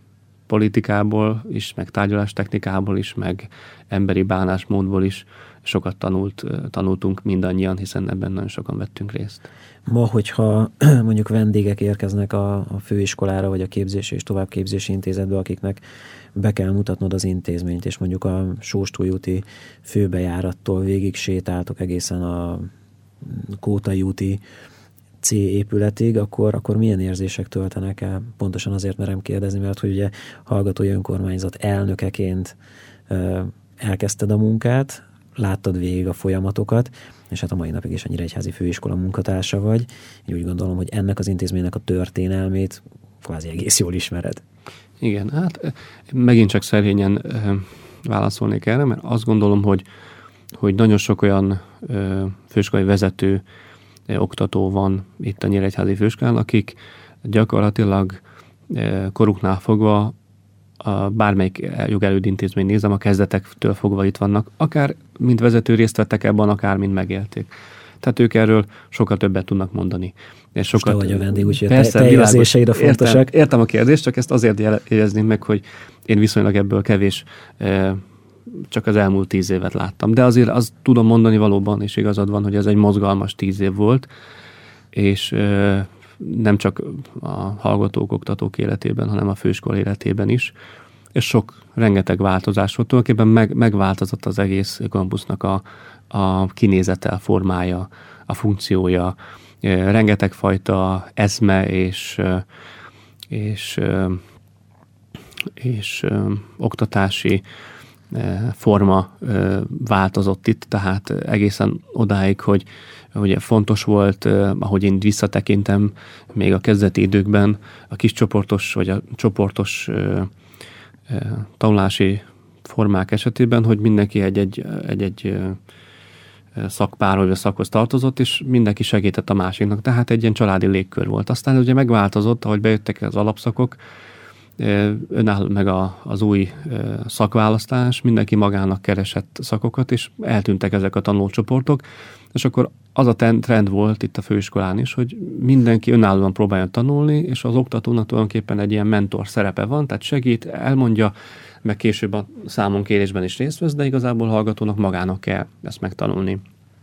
politikából is, meg tárgyalástechnikából is, meg emberi bánásmódból is. Sokat tanultunk mindannyian, hiszen ebben nagyon sokan vettünk részt. Ma, hogyha mondjuk vendégek érkeznek a főiskolára, vagy a képzési és továbbképzési intézetbe, akiknek be kell mutatnod az intézményt, és mondjuk a Sóstúj úti főbejárattól végig sétáltok egészen a Kótai úti C épületig, akkor milyen érzések töltenek el? Pontosan azért merem kérdezni, mert hogy ugye hallgatói önkormányzat elnökeként elkezdted a munkát, láttad végig a folyamatokat, és hát a mai napig is a Nyíregyházi főiskola munkatársa vagy. Én úgy gondolom, hogy ennek az intézménynek a történelmét kvázi egész jól ismered. Igen, hát megint csak szerényen válaszolnék erre, mert azt gondolom, hogy nagyon sok olyan főiskolai vezető, oktató van itt a Nyíregyházi főiskolán, akik gyakorlatilag koruknál fogva bármelyik jogelőd intézmény nézem, a kezdetektől fogva itt vannak, akár mint vezető részt vettek ebben, akár mint megélték. Tehát ők erről sokkal többet tudnak mondani. És sokat, te vagy a vendég, úgyhogy te érzéseid a fontosak. Értem a kérdést, csak ezt azért jelezném meg, hogy én viszonylag ebből kevés, csak az elmúlt 10 évet láttam. De azért azt tudom mondani valóban, és igazad van, hogy ez egy mozgalmas 10 év volt, és nem csak a hallgatók, oktatók életében, hanem a főiskola életében is. És rengeteg változás volt. Tulajdonképpen megváltozott az egész kampusznak a kinézete, a formája, a funkciója. Rengeteg fajta eszme és oktatási forma változott itt, tehát egészen odáig, hogy ugye fontos volt, ahogy én visszatekintem még a kezdeti időkben a kiscsoportos vagy a csoportos tanulási formák esetében, hogy mindenki egy szakpár vagy a szakhoz tartozott, és mindenki segített a másiknak, tehát egy ilyen családi légkör volt. Aztán ugye megváltozott, ahogy bejöttek az alapszakok, önáll meg az új szakválasztás, mindenki magának keresett szakokat, és eltűntek ezek a tanulócsoportok, és akkor az a trend volt itt a főiskolán is, hogy mindenki önállóan próbáljon tanulni, és az oktatónak tulajdonképpen egy ilyen mentor szerepe van, tehát segít, elmondja, meg később a számonkérésben is részt vesz, de igazából hallgatónak magának kell ezt megtanulni.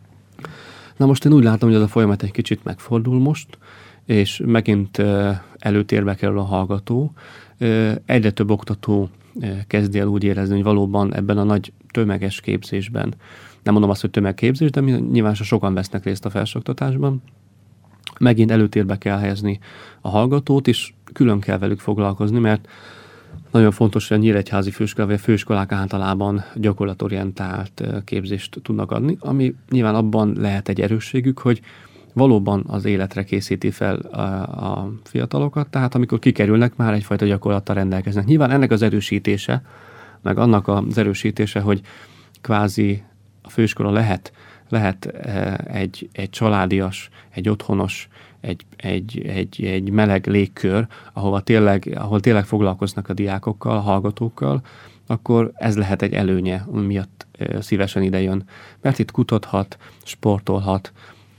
Na most én úgy látom, hogy ez a folyamat egy kicsit megfordul most, és megint előtérbe kerül a hallgató. Egyre több oktató kezdi el úgy érezni, hogy valóban ebben a nagy tömeges képzésben, nem mondom azt, hogy tömegképzés, de nyilván sokan vesznek részt a felsőoktatásban, megint előtérbe kell helyezni a hallgatót, és külön kell velük foglalkozni, mert nagyon fontos, hogy a nyíregyházi főiskola, vagy a főiskolák általában gyakorlatorientált képzést tudnak adni, ami nyilván abban lehet egy erősségük, hogy valóban az életre készíti fel a fiatalokat, tehát amikor kikerülnek, már egyfajta gyakorlattal rendelkeznek. Nyilván ennek az erősítése, meg annak az erősítése, hogy kvázi a főiskola lehet egy családias, egy otthonos, egy meleg légkör, ahol tényleg foglalkoznak a diákokkal, a hallgatókkal, akkor ez lehet egy előnye, ami miatt szívesen idejön. Mert itt kutathat, sportolhat,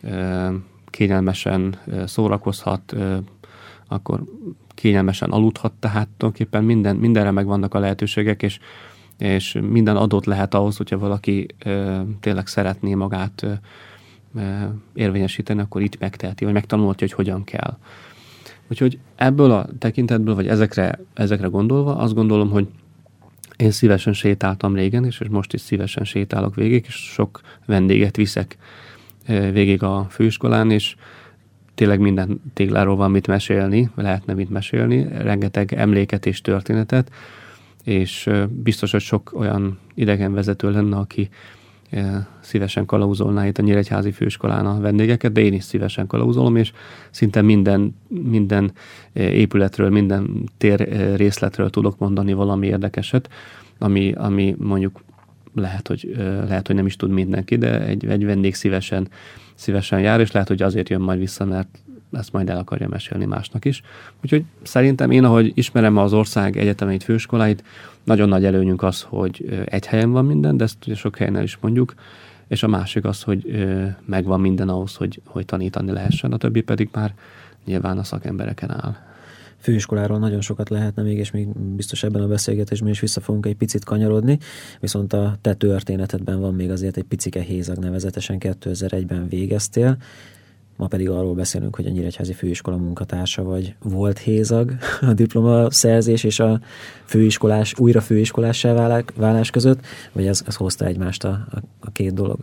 kényelmesen szórakozhat, akkor kényelmesen aludhat, tehát tulajdonképpen mindenre megvannak a lehetőségek, és minden adott lehet ahhoz, hogyha valaki tényleg szeretné magát érvényesíteni, akkor itt megteheti, vagy megtanulhatja, hogy hogyan kell. Úgyhogy ebből a tekintetből, vagy ezekre gondolva, azt gondolom, hogy én szívesen sétáltam régen, és most is szívesen sétálok végig, és sok vendéget viszek végig a főiskolán, és tényleg minden tégláról van mit mesélni, lehetne mit mesélni, rengeteg emléket és történetet, és biztos, hogy sok olyan idegenvezető lenne, aki szívesen kalauzolná itt a Nyíregyházi főiskolán a vendégeket, de én is szívesen kalauzolom, és szinte minden épületről, minden tér részletről tudok mondani valami érdekeset, ami mondjuk lehet, hogy nem is tud mindenki, de egy vendég szívesen jár, és lehet, hogy azért jön majd vissza, mert ezt majd el akarja mesélni másnak is. Úgyhogy szerintem én, ahogy ismerem az ország egyetemeit, főiskoláit, nagyon nagy előnyünk az, hogy egy helyen van minden, de ezt ugye sok helyen el is mondjuk, és a másik az, hogy megvan minden ahhoz, hogy tanítani lehessen, a többi pedig már nyilván a szakembereken áll. Főiskoláról nagyon sokat lehetne még, és még biztos ebben a beszélgetésben is vissza fogunk egy picit kanyarodni, viszont a te történetedben van még azért egy picike hézag, nevezetesen 2001-ben végeztél, ma pedig arról beszélünk, hogy a Nyíregyházi Főiskola munkatársa vagy. Volt hézag a diplomaszerzés és a újra főiskolássá válás között, vagy ez hozta egymást a két dolog?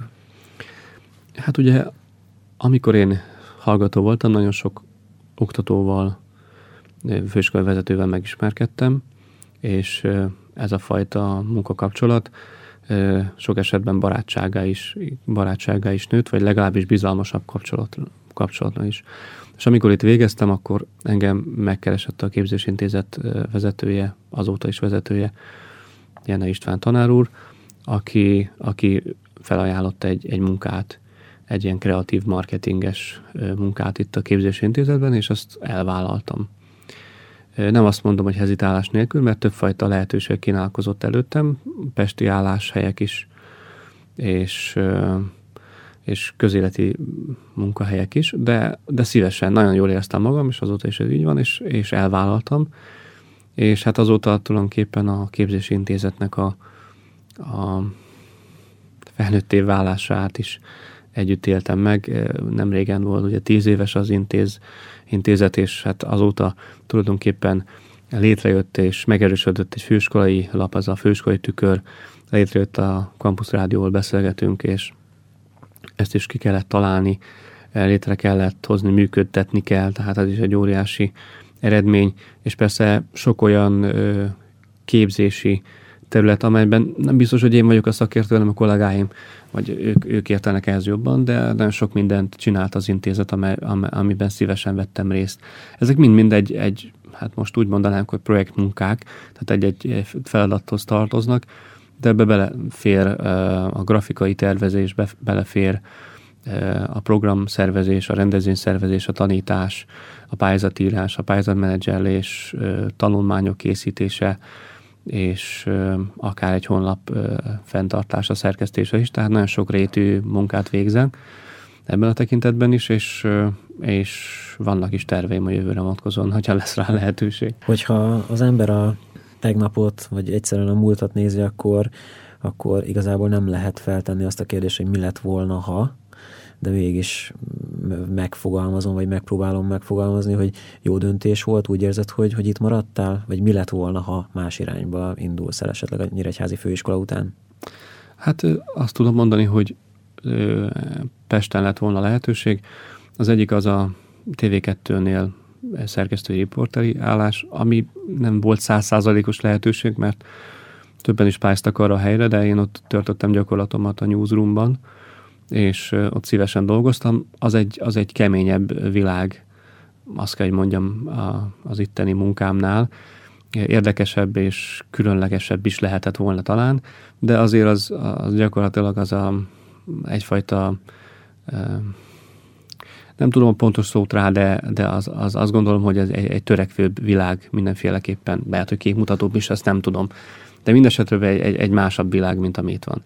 Hát ugye, amikor én hallgató voltam, nagyon sok oktatóval, főiskolai vezetővel megismerkedtem, és ez a fajta munkakapcsolat sok esetben barátsággá is nőtt, vagy legalábbis bizalmasabb kapcsolatra is. És amikor itt végeztem, akkor engem megkeresett a képzésintézet vezetője, azóta is vezetője, Jene István tanár úr, aki felajánlott egy munkát, egy ilyen kreatív marketinges munkát itt a képzésintézetben, és azt elvállaltam. Nem azt mondom, hogy hezitálás nélkül, mert többfajta lehetőség kínálkozott előttem, pesti álláshelyek is, és közéleti munkahelyek is, de szívesen, nagyon jól éreztem magam, és azóta is ez így van, és elvállaltam. És hát azóta tulajdonképpen a képzési intézetnek a felnőtté válását is együtt éltem meg. Nem régen volt, ugye 10 éves az intézet, és hát azóta tulajdonképpen létrejött és megerősödött egy főiskolai lap, az a Főiskolai Tükör, létrejött a Campus Rádióval beszélgetünk, és ezt is ki kellett találni, létre kellett hozni, működtetni kell, tehát ez is egy óriási eredmény, és persze sok olyan képzési terület, amelyben nem biztos, hogy én vagyok a szakértő, hanem a kollégáim, vagy ők értenek ehhez jobban, de nagyon sok mindent csinált az intézet, amiben szívesen vettem részt. Ezek mind egy hát most úgy mondanánk, hogy projektmunkák, tehát egy feladathoz tartoznak, de ebbe belefér a grafikai tervezés, belefér a programszervezés, a rendezvényszervezés, a tanítás, a pályázatírás, a pályázatmenedzselés, tanulmányok készítése, és akár egy honlap fenntartása, szerkesztése is, tehát nagyon sok rétű munkát végzem ebben a tekintetben is, és vannak is terveim a jövőre vonatkozóan, hogyha lesz rá lehetőség. Hogyha az ember a tegnapot, vagy egyszerűen a múltat nézi, akkor igazából nem lehet feltenni azt a kérdést, hogy mi lett volna, ha, de mégis megfogalmazom, vagy megpróbálom megfogalmazni, hogy jó döntés volt, úgy érzed, hogy itt maradtál, vagy mi lett volna, ha más irányba indulsz el esetleg a Nyíregyházi Főiskola után? Hát azt tudom mondani, hogy Pesten lett volna lehetőség. Az egyik az a TV2-nél szerkesztői riporteri állás, ami nem volt 100%-os lehetőség, mert többen is pályáztak arra a helyre, de én ott törtöttem gyakorlatomat a newsroomban, és ott szívesen dolgoztam. Az egy keményebb világ, azt kell, hogy mondjam, az itteni munkámnál. Érdekesebb és különlegesebb is lehetett volna talán, de azért az gyakorlatilag az egyfajta nem tudom a pontos szót rá, de azt gondolom, hogy ez egy törekvőbb világ mindenféleképpen. Lehet, hogy képmutatóbb is, ezt nem tudom. De mindesetre egy másabb világ, mint ami itt van.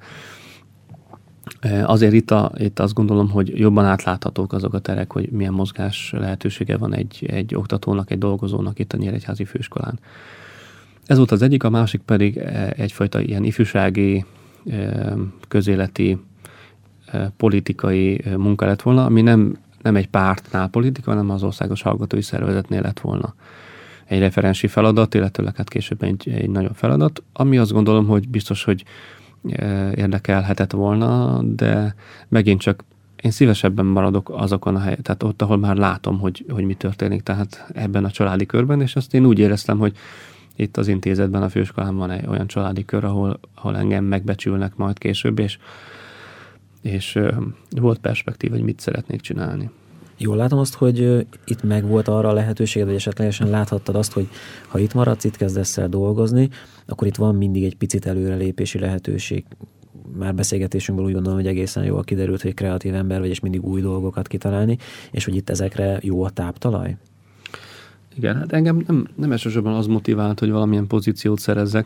Azért itt azt gondolom, hogy jobban átláthatók azok a terek, hogy milyen mozgás lehetősége van egy oktatónak, egy dolgozónak itt a Nyíregyházi Főiskolán. Ez volt az egyik, a másik pedig egyfajta ilyen ifjúsági, közéleti, politikai munka lett volna, ami nem egy pártnál politika, hanem az Országos Hallgatói Szervezetnél lett volna egy referensi feladat, illetőleg hát később egy nagyobb feladat, ami azt gondolom, hogy biztos, hogy érdekelhetett volna, de megint csak én szívesebben maradok azokon a helyeken, tehát ott, ahol már látom, hogy mi történik, tehát ebben a családi körben, és azt én úgy éreztem, hogy itt az intézetben, a főiskolán van egy olyan családi kör, ahol engem megbecsülnek majd később, és volt perspektíva, hogy mit szeretnék csinálni. Jól látom azt, hogy itt meg volt arra a lehetőséged, vagy esetlegesen láthattad azt, hogy ha itt maradsz, itt kezdesz el dolgozni, akkor itt van mindig egy picit előrelépési lehetőség. Már beszélgetésünkből úgy gondolom, hogy egészen jól kiderült, hogy kreatív ember vagy, és mindig új dolgokat kitalálni, és hogy itt ezekre jó a táptalaj? Igen, hát engem nem elsősorban az motivált, hogy valamilyen pozíciót szerezzek,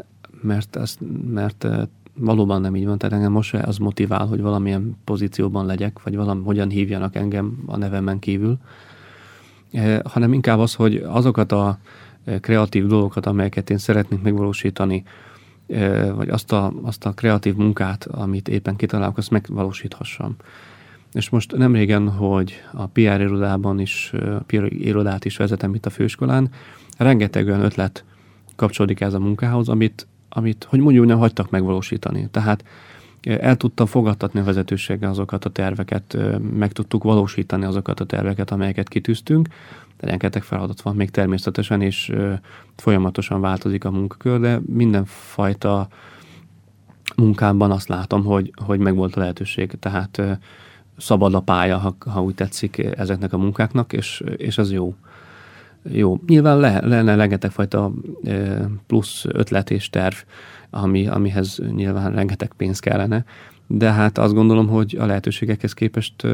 mert valóban nem így van, tehát engem most se az motivál, hogy valamilyen pozícióban legyek, vagy hogyan hívjanak engem a nevemen kívül, hanem inkább az, hogy azokat a kreatív dolgokat, amelyeket én szeretnék megvalósítani, vagy azt a kreatív munkát, amit éppen kitalálok, azt megvalósíthassam. És most nem régen, hogy a PR irodát is vezetem itt a főiskolán, rengeteg olyan ötlet kapcsolódik ez a munkához, amit hogy mondjuk nem hagytak megvalósítani. Tehát el tudtam fogadtatni a vezetőséggel azokat a terveket, meg tudtuk valósítani azokat a terveket, amelyeket kitűztünk, de rengeteg feladat van még természetesen, és folyamatosan változik a munkakör, de mindenfajta munkámban azt látom, hogy megvolt a lehetőség. Tehát szabad a pálya, ha úgy tetszik, ezeknek a munkáknak, és az jó. Jó, nyilván lenne rengeteg fajta plusz ötlet és terv, amihez nyilván rengeteg pénz kellene, de hát azt gondolom, hogy a lehetőségekhez képest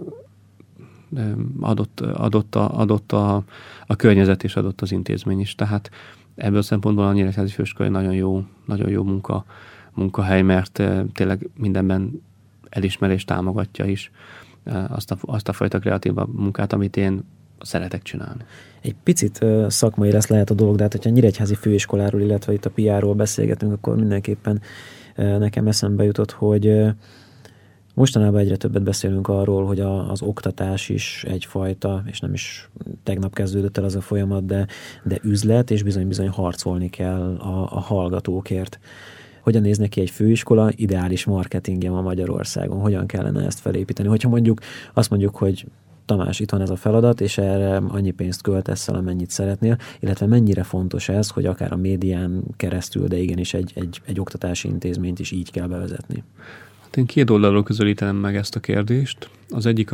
adott a környezet és adott az intézmény is. Tehát ebből a szempontból a Nyíregyházi Főiskola nagyon jó munkahely, mert tényleg mindenben elismerést támogatja is azt a fajta kreatív munkát, amit én szeretek csinálni. Egy picit szakmai lesz lehet a dolog, de hát, hogyha a Nyíregyházi Főiskoláról, illetve itt a PR-ról beszélgetünk, akkor mindenképpen nekem eszembe jutott, hogy mostanában egyre többet beszélünk arról, hogy az oktatás is egyfajta, és nem is tegnap kezdődött el az a folyamat, de üzlet, és bizony-bizony harcolni kell a hallgatókért. Hogyan néz neki egy főiskola ideális marketingje ma Magyarországon? Hogyan kellene ezt felépíteni? Hogyha mondjuk azt mondjuk, hogy Tamás, itt van ez a feladat, és erre annyi pénzt költesz el, amennyit szeretnél, illetve mennyire fontos ez, hogy akár a médián keresztül, de igenis egy oktatási intézményt is így kell bevezetni. Hát én két oldalról közelítenem meg ezt a kérdést. Az egyik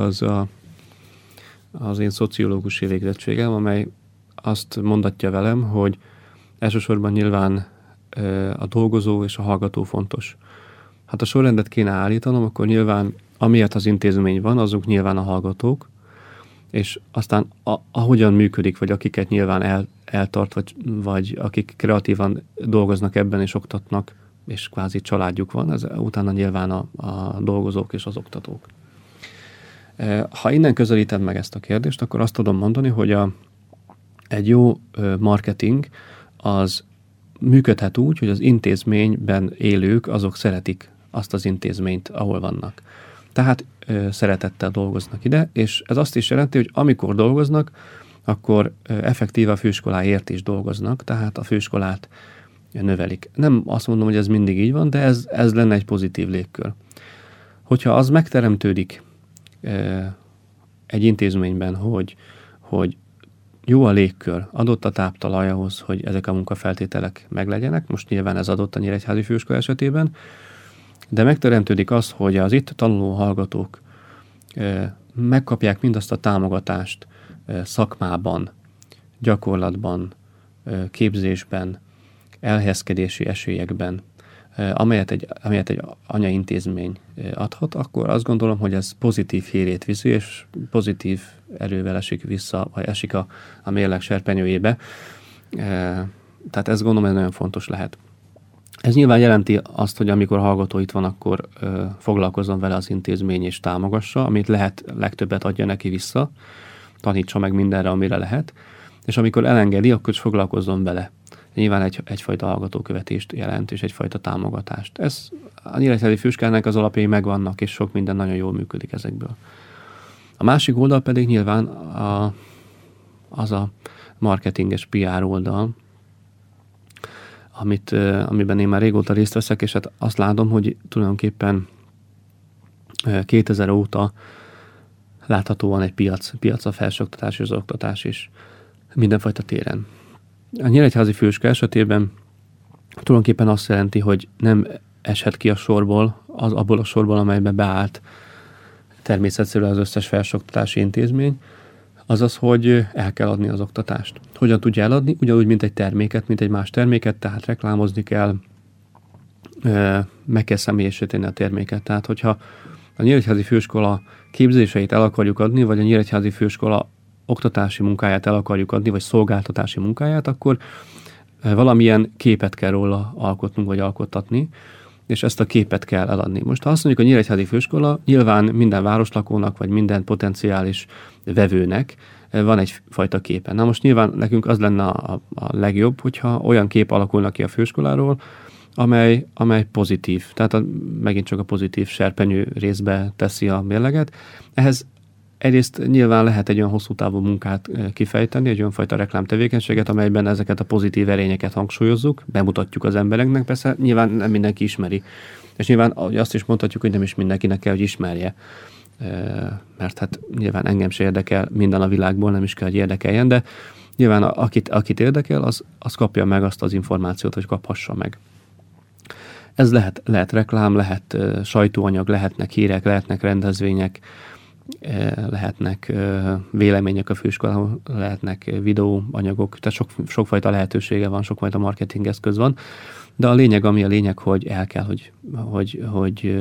az én szociológusi végzettségem, amely azt mondatja velem, hogy elsősorban nyilván a dolgozó és a hallgató fontos. Hát a sorrendet kéne állítanom, akkor nyilván amiért az intézmény van, azok nyilván a hallgatók, és aztán ahogyan működik, vagy akiket nyilván eltart, vagy akik kreatívan dolgoznak ebben és oktatnak, és kvázi családjuk van, ez utána nyilván a dolgozók és az oktatók. Ha innen közelítem meg ezt a kérdést, akkor azt tudom mondani, hogy egy jó marketing az működhet úgy, hogy az intézményben élők, azok szeretik azt az intézményt, ahol vannak. Tehát szeretettel dolgoznak ide, és ez azt is jelenti, hogy amikor dolgoznak, akkor effektíve a főiskoláért is dolgoznak, tehát a főiskolát növelik. Nem azt mondom, hogy ez mindig így van, de ez lenne egy pozitív légkör. Hogyha az megteremtődik egy intézményben, hogy jó a légkör, adott a táptalaj ahhoz, hogy ezek a munkafeltételek meglegyenek, most nyilván ez adott a Nyíregyházi Főiskola esetében, de megteremtődik az, hogy az itt tanuló hallgatók megkapják mindazt a támogatást szakmában, gyakorlatban, képzésben, elhelyezkedési esélyekben, amelyet egy anyaintézmény adhat, akkor azt gondolom, hogy ez pozitív hírét viszi, és pozitív erővel esik vissza, vagy esik a mérleg serpenyőjébe. Tehát ezt gondolom, ez nagyon fontos lehet. Ez nyilván jelenti azt, hogy amikor a hallgató itt van, akkor foglalkozzon vele az intézmény és támogassa, amit lehet, legtöbbet adja neki vissza, tanítsa meg mindenre, amire lehet, és amikor elengedi, akkor is foglalkozzon vele. Nyilván egyfajta hallgatókövetést jelent, és egyfajta támogatást. Ez a Nyíregyházi Főiskolának az alapjai megvannak, és sok minden nagyon jól működik ezekből. A másik oldal pedig nyilván az a marketinges PR oldal, amiben én már régóta részt veszek, és hát azt látom, hogy tulajdonképpen 2000 óta láthatóan egy piac a felsőoktatás és az oktatás is mindenfajta téren. A Nyíregyházi Főiskola esetében tulajdonképpen azt jelenti, hogy nem eshet ki a sorból, abból a sorból, amelybe beállt természetszerűen az összes felsőoktatási intézmény, azaz, hogy el kell adni az oktatást. Hogyan tudja eladni? Ugyanúgy, mint egy terméket, mint egy más terméket, tehát reklámozni kell, meg kell személyesíteni a terméket. Tehát, hogyha a Nyíregyházi Főiskola képzéseit el akarjuk adni, vagy a Nyíregyházi Főiskola oktatási munkáját el akarjuk adni, vagy szolgáltatási munkáját, akkor valamilyen képet kell róla alkotnunk, vagy alkottatni, és ezt a képet kell eladni. Most ha azt mondjuk, a Nyíregyházi Főiskola, nyilván minden városlakónak, vagy minden potenciális vevőnek van egyfajta képe. Na most nyilván nekünk az lenne a legjobb, hogyha olyan kép alakulna ki a főiskoláról, amely pozitív. Tehát megint csak a pozitív serpenyő részbe teszi a mérleget. Ehhez egyrészt nyilván lehet egy olyan hosszú távú munkát kifejteni, egy olyan fajta reklámtevékenységet, amelyben ezeket a pozitív erényeket hangsúlyozzuk, bemutatjuk az embereknek, persze nyilván nem mindenki ismeri. És nyilván azt is mondhatjuk, hogy nem is mindenkinek kell, hogy ismerje. Mert hát nyilván engem se érdekel minden a világból, nem is kell, hogy érdekeljen, de nyilván akit érdekel, az kapja meg azt az információt, hogy kaphassa meg. Ez lehet reklám, lehet sajtóanyag, lehetnek hírek, lehetnek rendezvények, lehetnek vélemények a főiskolában, lehetnek videóanyagok, tehát sokfajta lehetősége van, sokfajta marketingeszköz van, de a lényeg, hogy el kell, hogy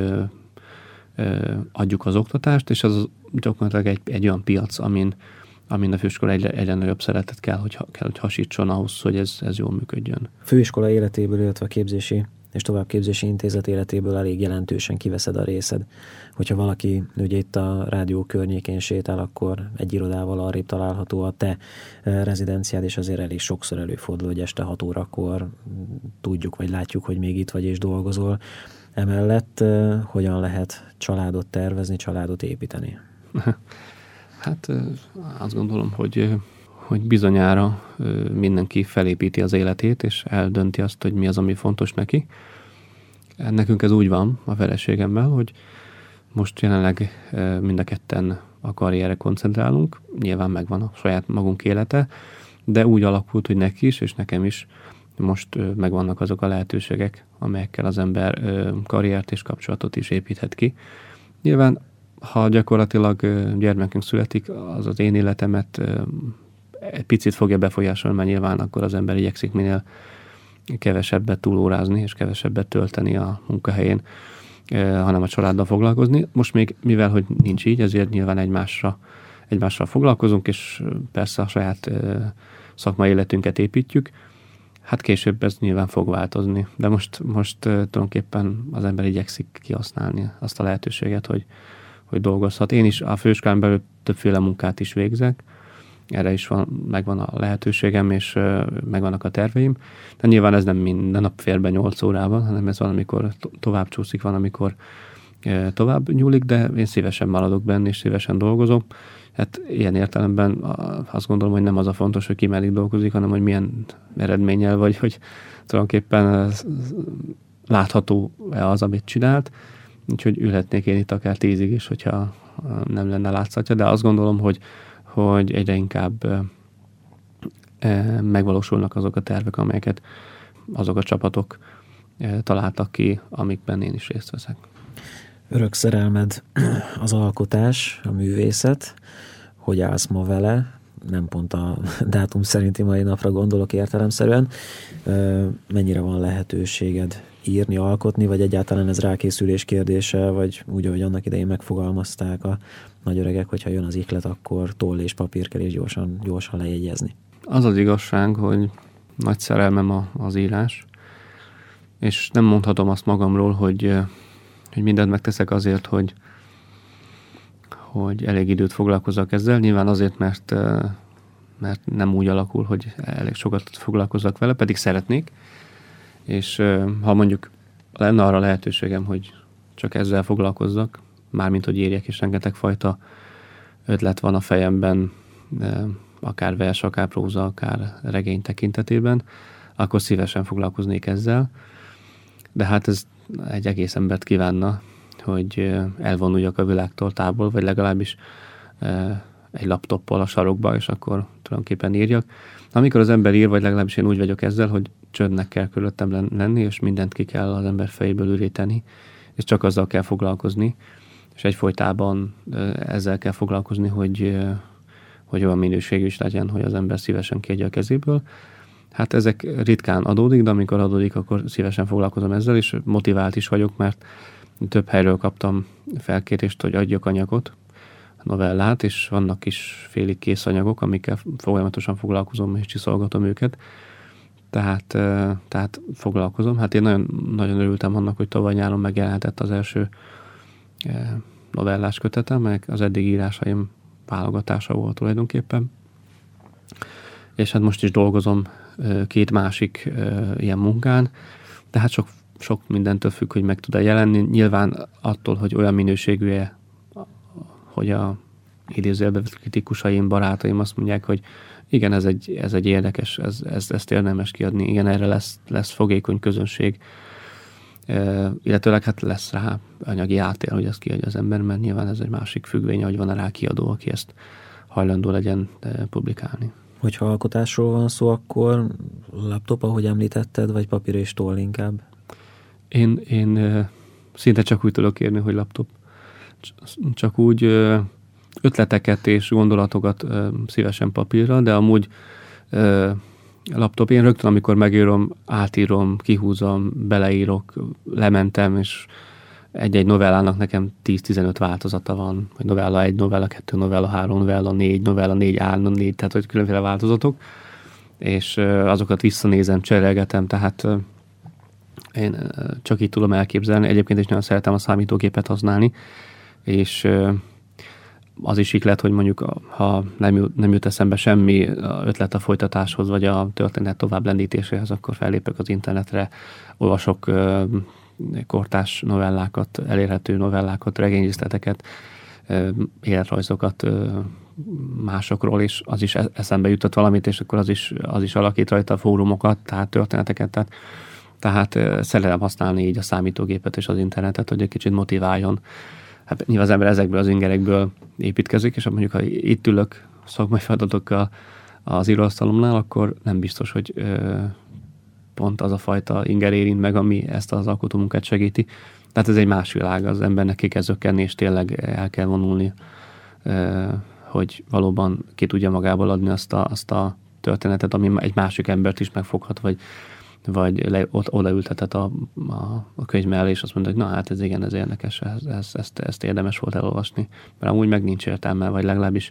adjuk az oktatást, és az gyakorlatilag egy olyan piac, amin a főiskola egyre nagyobb szeretet kell, hogy hasítson ahhoz, hogy ez jól működjön. Főiskola életéből, illetve a képzési és továbbképzési intézet életéből elég jelentősen kiveszed a részed. Hogyha valaki ugye itt a rádió környékén sétál, akkor egy irodával arrébb található a te rezidenciád, és azért elég sokszor előfordul, hogy este 6 órakor tudjuk, vagy látjuk, hogy még itt vagy és dolgozol. Emellett hogyan lehet családot tervezni, családot építeni? Hát azt gondolom, hogy bizonyára mindenki felépíti az életét, és eldönti azt, hogy mi az, ami fontos neki. Nekünk ez úgy van a feleségemmel, hogy most jelenleg mind a ketten a karrierre koncentrálunk, nyilván megvan a saját magunk élete, de úgy alakult, hogy neki is, és nekem is most megvannak azok a lehetőségek, amelyekkel az ember karriert és kapcsolatot is építhet ki. Nyilván, ha gyakorlatilag gyermekünk születik, az az én életemet egy picit fogja befolyásolni, mert nyilván akkor az ember igyekszik minél kevesebbet túlórázni, és kevesebbet tölteni a munkahelyén, hanem a családdal foglalkozni. Most még, mivel hogy nincs így, ezért nyilván egymással foglalkozunk, és persze a saját szakmai életünket építjük. Hát később ez nyilván fog változni, de most tulajdonképpen az ember igyekszik kihasználni azt a lehetőséget, hogy dolgozhat. Én is a főiskolán belül többféle munkát is végzek, erre is megvan a lehetőségem, és megvannak a terveim, de nyilván ez nem minden nap fér be 8 órában, hanem ez valamikor tovább csúszik, van, amikor tovább nyúlik, de én szívesen maradok benne, és szívesen dolgozom. Hát ilyen értelemben azt gondolom, hogy nem az a fontos, hogy ki meddig dolgozik, hanem hogy milyen eredménnyel, vagy hogy tulajdonképpen látható-e az, amit csinált. Úgyhogy ülhetnék én itt akár 10-ig is, hogyha nem lenne látszatja, de azt gondolom, hogy egyre inkább megvalósulnak azok a tervek, amelyeket azok a csapatok találtak ki, amikben én is részt veszek. Örök szerelmed az alkotás, a művészet. Hogy állsz ma vele? Nem pont a dátum szerinti mai napra gondolok értelemszerűen. Mennyire van lehetőséged írni, alkotni, vagy egyáltalán ez rákészülés kérdése, vagy úgy, ahogy annak idején megfogalmazták a nagyöregek, hogyha jön az ihlet, akkor toll és papír kell, és gyorsan lejegyezni. Az az igazság, hogy nagy szerelmem az írás, és nem mondhatom azt magamról, hogy mindent megteszek azért, hogy elég időt foglalkozzak ezzel. Nyilván azért, mert nem úgy alakul, hogy elég sokat foglalkozzak vele, pedig szeretnék. És ha mondjuk lenne arra lehetőségem, hogy csak ezzel foglalkozzak, mármint, hogy írjak, és rengeteg fajta ötlet van a fejemben, akár vers, akár próza, akár regény tekintetében, akkor szívesen foglalkoznék ezzel. De hát ez egy egész embert kívánna, hogy elvonuljak a világtól távol, vagy legalábbis egy laptoppal a sarokba, és akkor tulajdonképpen írjak. Amikor az ember ír, vagy legalábbis én úgy vagyok ezzel, hogy csöndnek kell körülöttem lenni, és mindent ki kell az ember fejéből üríteni, és csak azzal kell foglalkozni, és egyfolytában ezzel kell foglalkozni, hogy olyan minőségű is legyen, hogy az ember szívesen kiadja a kezéből. Hát ezek ritkán adódik, de amikor adódik, akkor szívesen foglalkozom ezzel, és motivált is vagyok, mert több helyről kaptam felkérést, hogy adjak anyagot, novellát, és vannak is félig kész anyagok, amikkel folyamatosan foglalkozom, és csiszolgatom őket. Tehát foglalkozom. Hát én nagyon örültem annak, hogy tavaly nyáron megjelentett az első novellás kötetem, meg az eddig írásaim válogatása volt tulajdonképpen. És hát most is dolgozom 2 másik ilyen munkán, de hát sok mindentől függ, hogy meg tud-e jelenni. Nyilván attól, hogy olyan minőségű-e, hogy a idézőjelben kritikusaim, barátaim azt mondják, hogy igen, ez egy érdekes, ezt érdemes kiadni, igen, erre lesz fogékony közönség, illetőleg hát lesz rá anyagi átér, hogy ezt kiadja az ember, mert nyilván ez egy másik függvény, hogy van rá kiadó, aki ezt hajlandó legyen publikálni. Hogyha alkotásról van szó, akkor laptop, ahogy említetted, vagy papír és toll inkább? Én szinte csak úgy tudok írni, hogy laptop. Csak úgy ötleteket és gondolatokat szívesen papírra, de amúgy laptop. Én rögtön, amikor megírom, átírom, kihúzom, beleírok, lementem, és egy-egy novellának nekem 10-15 változata van, hogy novella 1, novella 2, novella 3, novella 4, novella 4A, 4, tehát hogy különféle változatok, és azokat visszanézem, cserélgetem, tehát én csak így tudom elképzelni. Egyébként is nagyon szeretem a számítógépet használni, és az is iklet, hogy mondjuk, ha nem jut eszembe semmi ötlet a folytatáshoz, vagy a történet tovább lendítéséhez, akkor fellépek az internetre, olvasok kortárs novellákat, elérhető novellákat, regényrészleteket, életrajzokat másokról, és az is eszembe jutott valamit, és akkor az is alakít rajta a fórumokat, tehát történeteket, tehát szeretem használni így a számítógépet és az internetet, hogy egy kicsit motiváljon hát nyilván az ember ezekből az ingerekből építkezik, és mondjuk, ha itt ülök szakmai feladatokkal az íróasztalomnál, akkor nem biztos, hogy pont az a fajta inger érint meg, ami ezt az alkotómunkát segíti. Tehát ez egy más világ, az embernek ki kell zökkenni, és tényleg el kell vonulni, hogy valóban ki tudja magából adni azt a történetet, ami egy másik embert is megfoghat, vagy odaültetett a könyv mellé, és azt mondja, hogy na hát ez igen, ez érdekes, ezt érdemes volt elolvasni. Mert amúgy meg nincs értelme, vagy legalábbis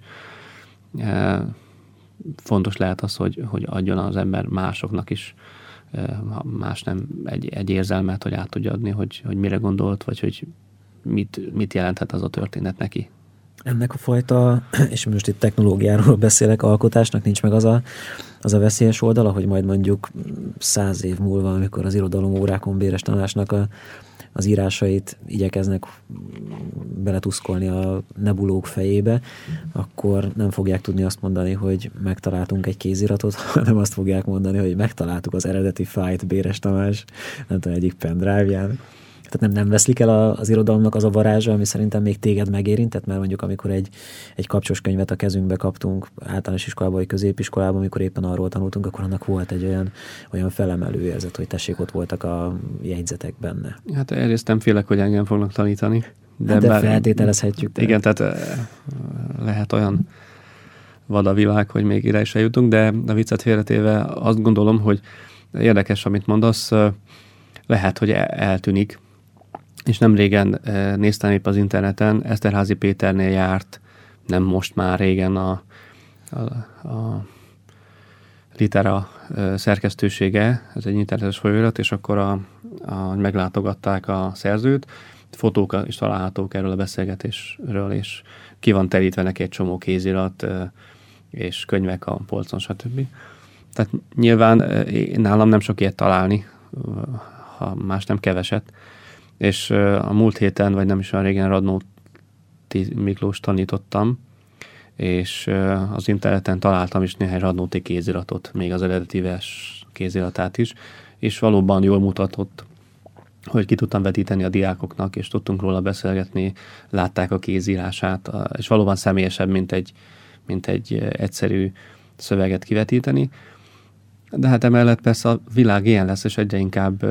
fontos lehet az, hogy adjon az ember másoknak is, más nem egy érzelmet, hogy át tudja adni, hogy mire gondolt, vagy hogy mit jelenthet az a történet neki. Ennek a fajta, és most itt technológiáról beszélek, alkotásnak nincs meg az a veszélyes oldala, hogy majd mondjuk 100 év múlva, amikor az irodalom órákon Béres Tamásnak az írásait igyekeznek beletuszkolni a nebulók fejébe, akkor nem fogják tudni azt mondani, hogy megtaláltunk egy kéziratot, hanem azt fogják mondani, hogy megtaláltuk az eredeti fájlt Béres Tamás, nem tudom, egyik pendrive-ján. Tehát nem veszlik el az irodalomnak az a varázsa, ami szerintem még téged megérintett, mert mondjuk amikor egy kapcsos könyvet a kezünkbe kaptunk általános iskolában vagy középiskolában, amikor éppen arról tanultunk, akkor annak volt egy olyan felemelő érzet, hogy tessék, ott voltak a jegyzetek benne. Hát egyrészt nem félek, hogy engem fognak tanítani. De feltételezhetjük. Igen, tehát lehet olyan vad a világ, hogy még ide is eljutunk, de a viccet félretéve azt gondolom, hogy érdekes, amit mondasz, lehet, hogy eltűnik. És nem régen néztem épp az interneten, Eszterházy Péternél járt, nem most már régen a Litera szerkesztősége, ez egy internetes folyóirat, és akkor meglátogatták a szerzőt, fotók is találhatók erről a beszélgetésről, és ki van terítve neki egy csomó kézirat, és könyvek a polcon, stb. Tehát nyilván nálam nem sok ilyet találni, ha más nem keveset. És a múlt héten, vagy nem is olyan régen Radnóti Miklós tanítottam, és az interneten találtam is néhány Radnóti kéziratot, még az eredeti vers kéziratát is, és valóban jól mutatott, hogy ki tudtam vetíteni a diákoknak, és tudtunk róla beszélgetni, látták a kézírását, és valóban személyesebb, mint egy egyszerű szöveget kivetíteni. De hát emellett persze a világ ilyen lesz, és egyre inkább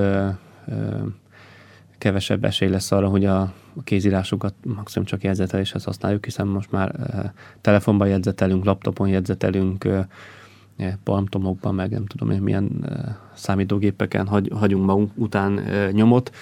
kevesebb esély lesz arra, hogy a kézírásokat maximum csak jegyzeteléshez használjuk, hiszen most már telefonban jegyzetelünk, laptopon jegyzetelünk, palmtomokban, meg nem tudom én milyen számítógépeken hagyunk magunk után nyomot.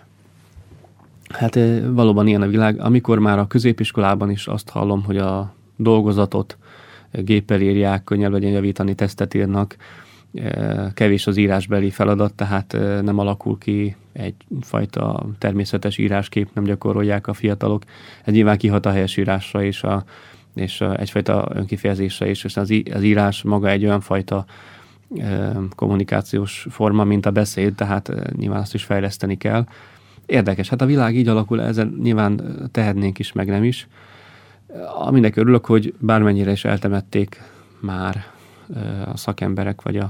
Hát valóban ilyen a világ. Amikor már a középiskolában is azt hallom, hogy a dolgozatot géppel írják, könnyen legyen javítani, tesztet írnak, kevés az írásbeli feladat, tehát nem alakul ki egyfajta természetes íráskép, nem gyakorolják a fiatalok. Ez nyilván kihat a helyesírásra és egyfajta önkifejezésre is, és az írás maga egy olyan fajta kommunikációs forma, mint a beszéd, tehát nyilván azt is fejleszteni kell. Érdekes, hát a világ így alakul, ezen nyilván tehetnénk is, meg nem is. Aminek örülök, hogy bármennyire is eltemették már a szakemberek, vagy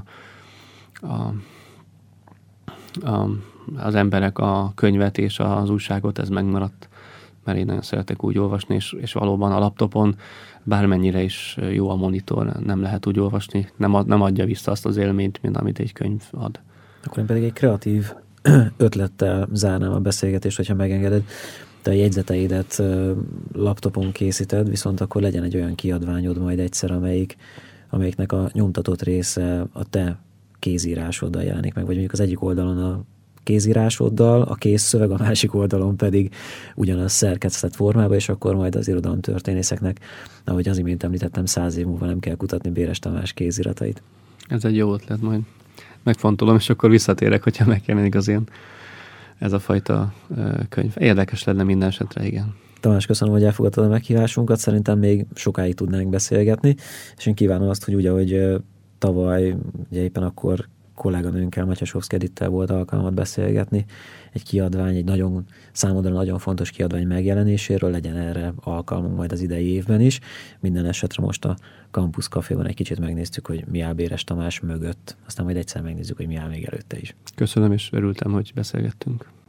az emberek a könyvet és az újságot, ez megmaradt, mert én nagyon szeretek úgy olvasni, és valóban a laptopon bármennyire is jó a monitor, nem lehet úgy olvasni, nem adja vissza azt az élményt, mint amit egy könyv ad. Akkor én pedig egy kreatív ötlettel zárnám a beszélgetést, hogyha megengeded. Te a jegyzeteidet laptopon készíted, viszont akkor legyen egy olyan kiadványod majd egyszer, amelyiknek a nyomtatott része a te kézírásoddal jelenik meg, vagy mondjuk az egyik oldalon a kézírásoddal, a kész szöveg, a másik oldalon pedig ugyanaz szerkesztett formában, és akkor majd az irodalomtörténészeknek, ahogy az imént említettem, 100 év múlva nem kell kutatni Béres Tamás kéziratait. Ez egy jó ötlet, majd megfontolom, és akkor visszatérek, hogyha megjelenik az ilyen ez a fajta könyv. Érdekes lenne minden esetre, igen. Tamás, köszönöm, hogy elfogadtad a meghívásunkat, szerintem még sokáig tudnánk beszélgetni, és én kívánom azt, hogy úgy, ahogy tavaly, ugye éppen akkor kolléganőnkkel, Matyasovszky Edittel volt alkalmat beszélgetni, egy kiadvány, egy számodra nagyon fontos kiadvány megjelenéséről, legyen erre alkalmunk majd az idei évben is. Minden esetre most a Campus Caféban egy kicsit megnéztük, hogy mi áll Béres Tamás mögött, aztán majd egyszer megnézzük, hogy mi áll még előtte is. Köszönöm, és örültem, hogy beszélgettünk.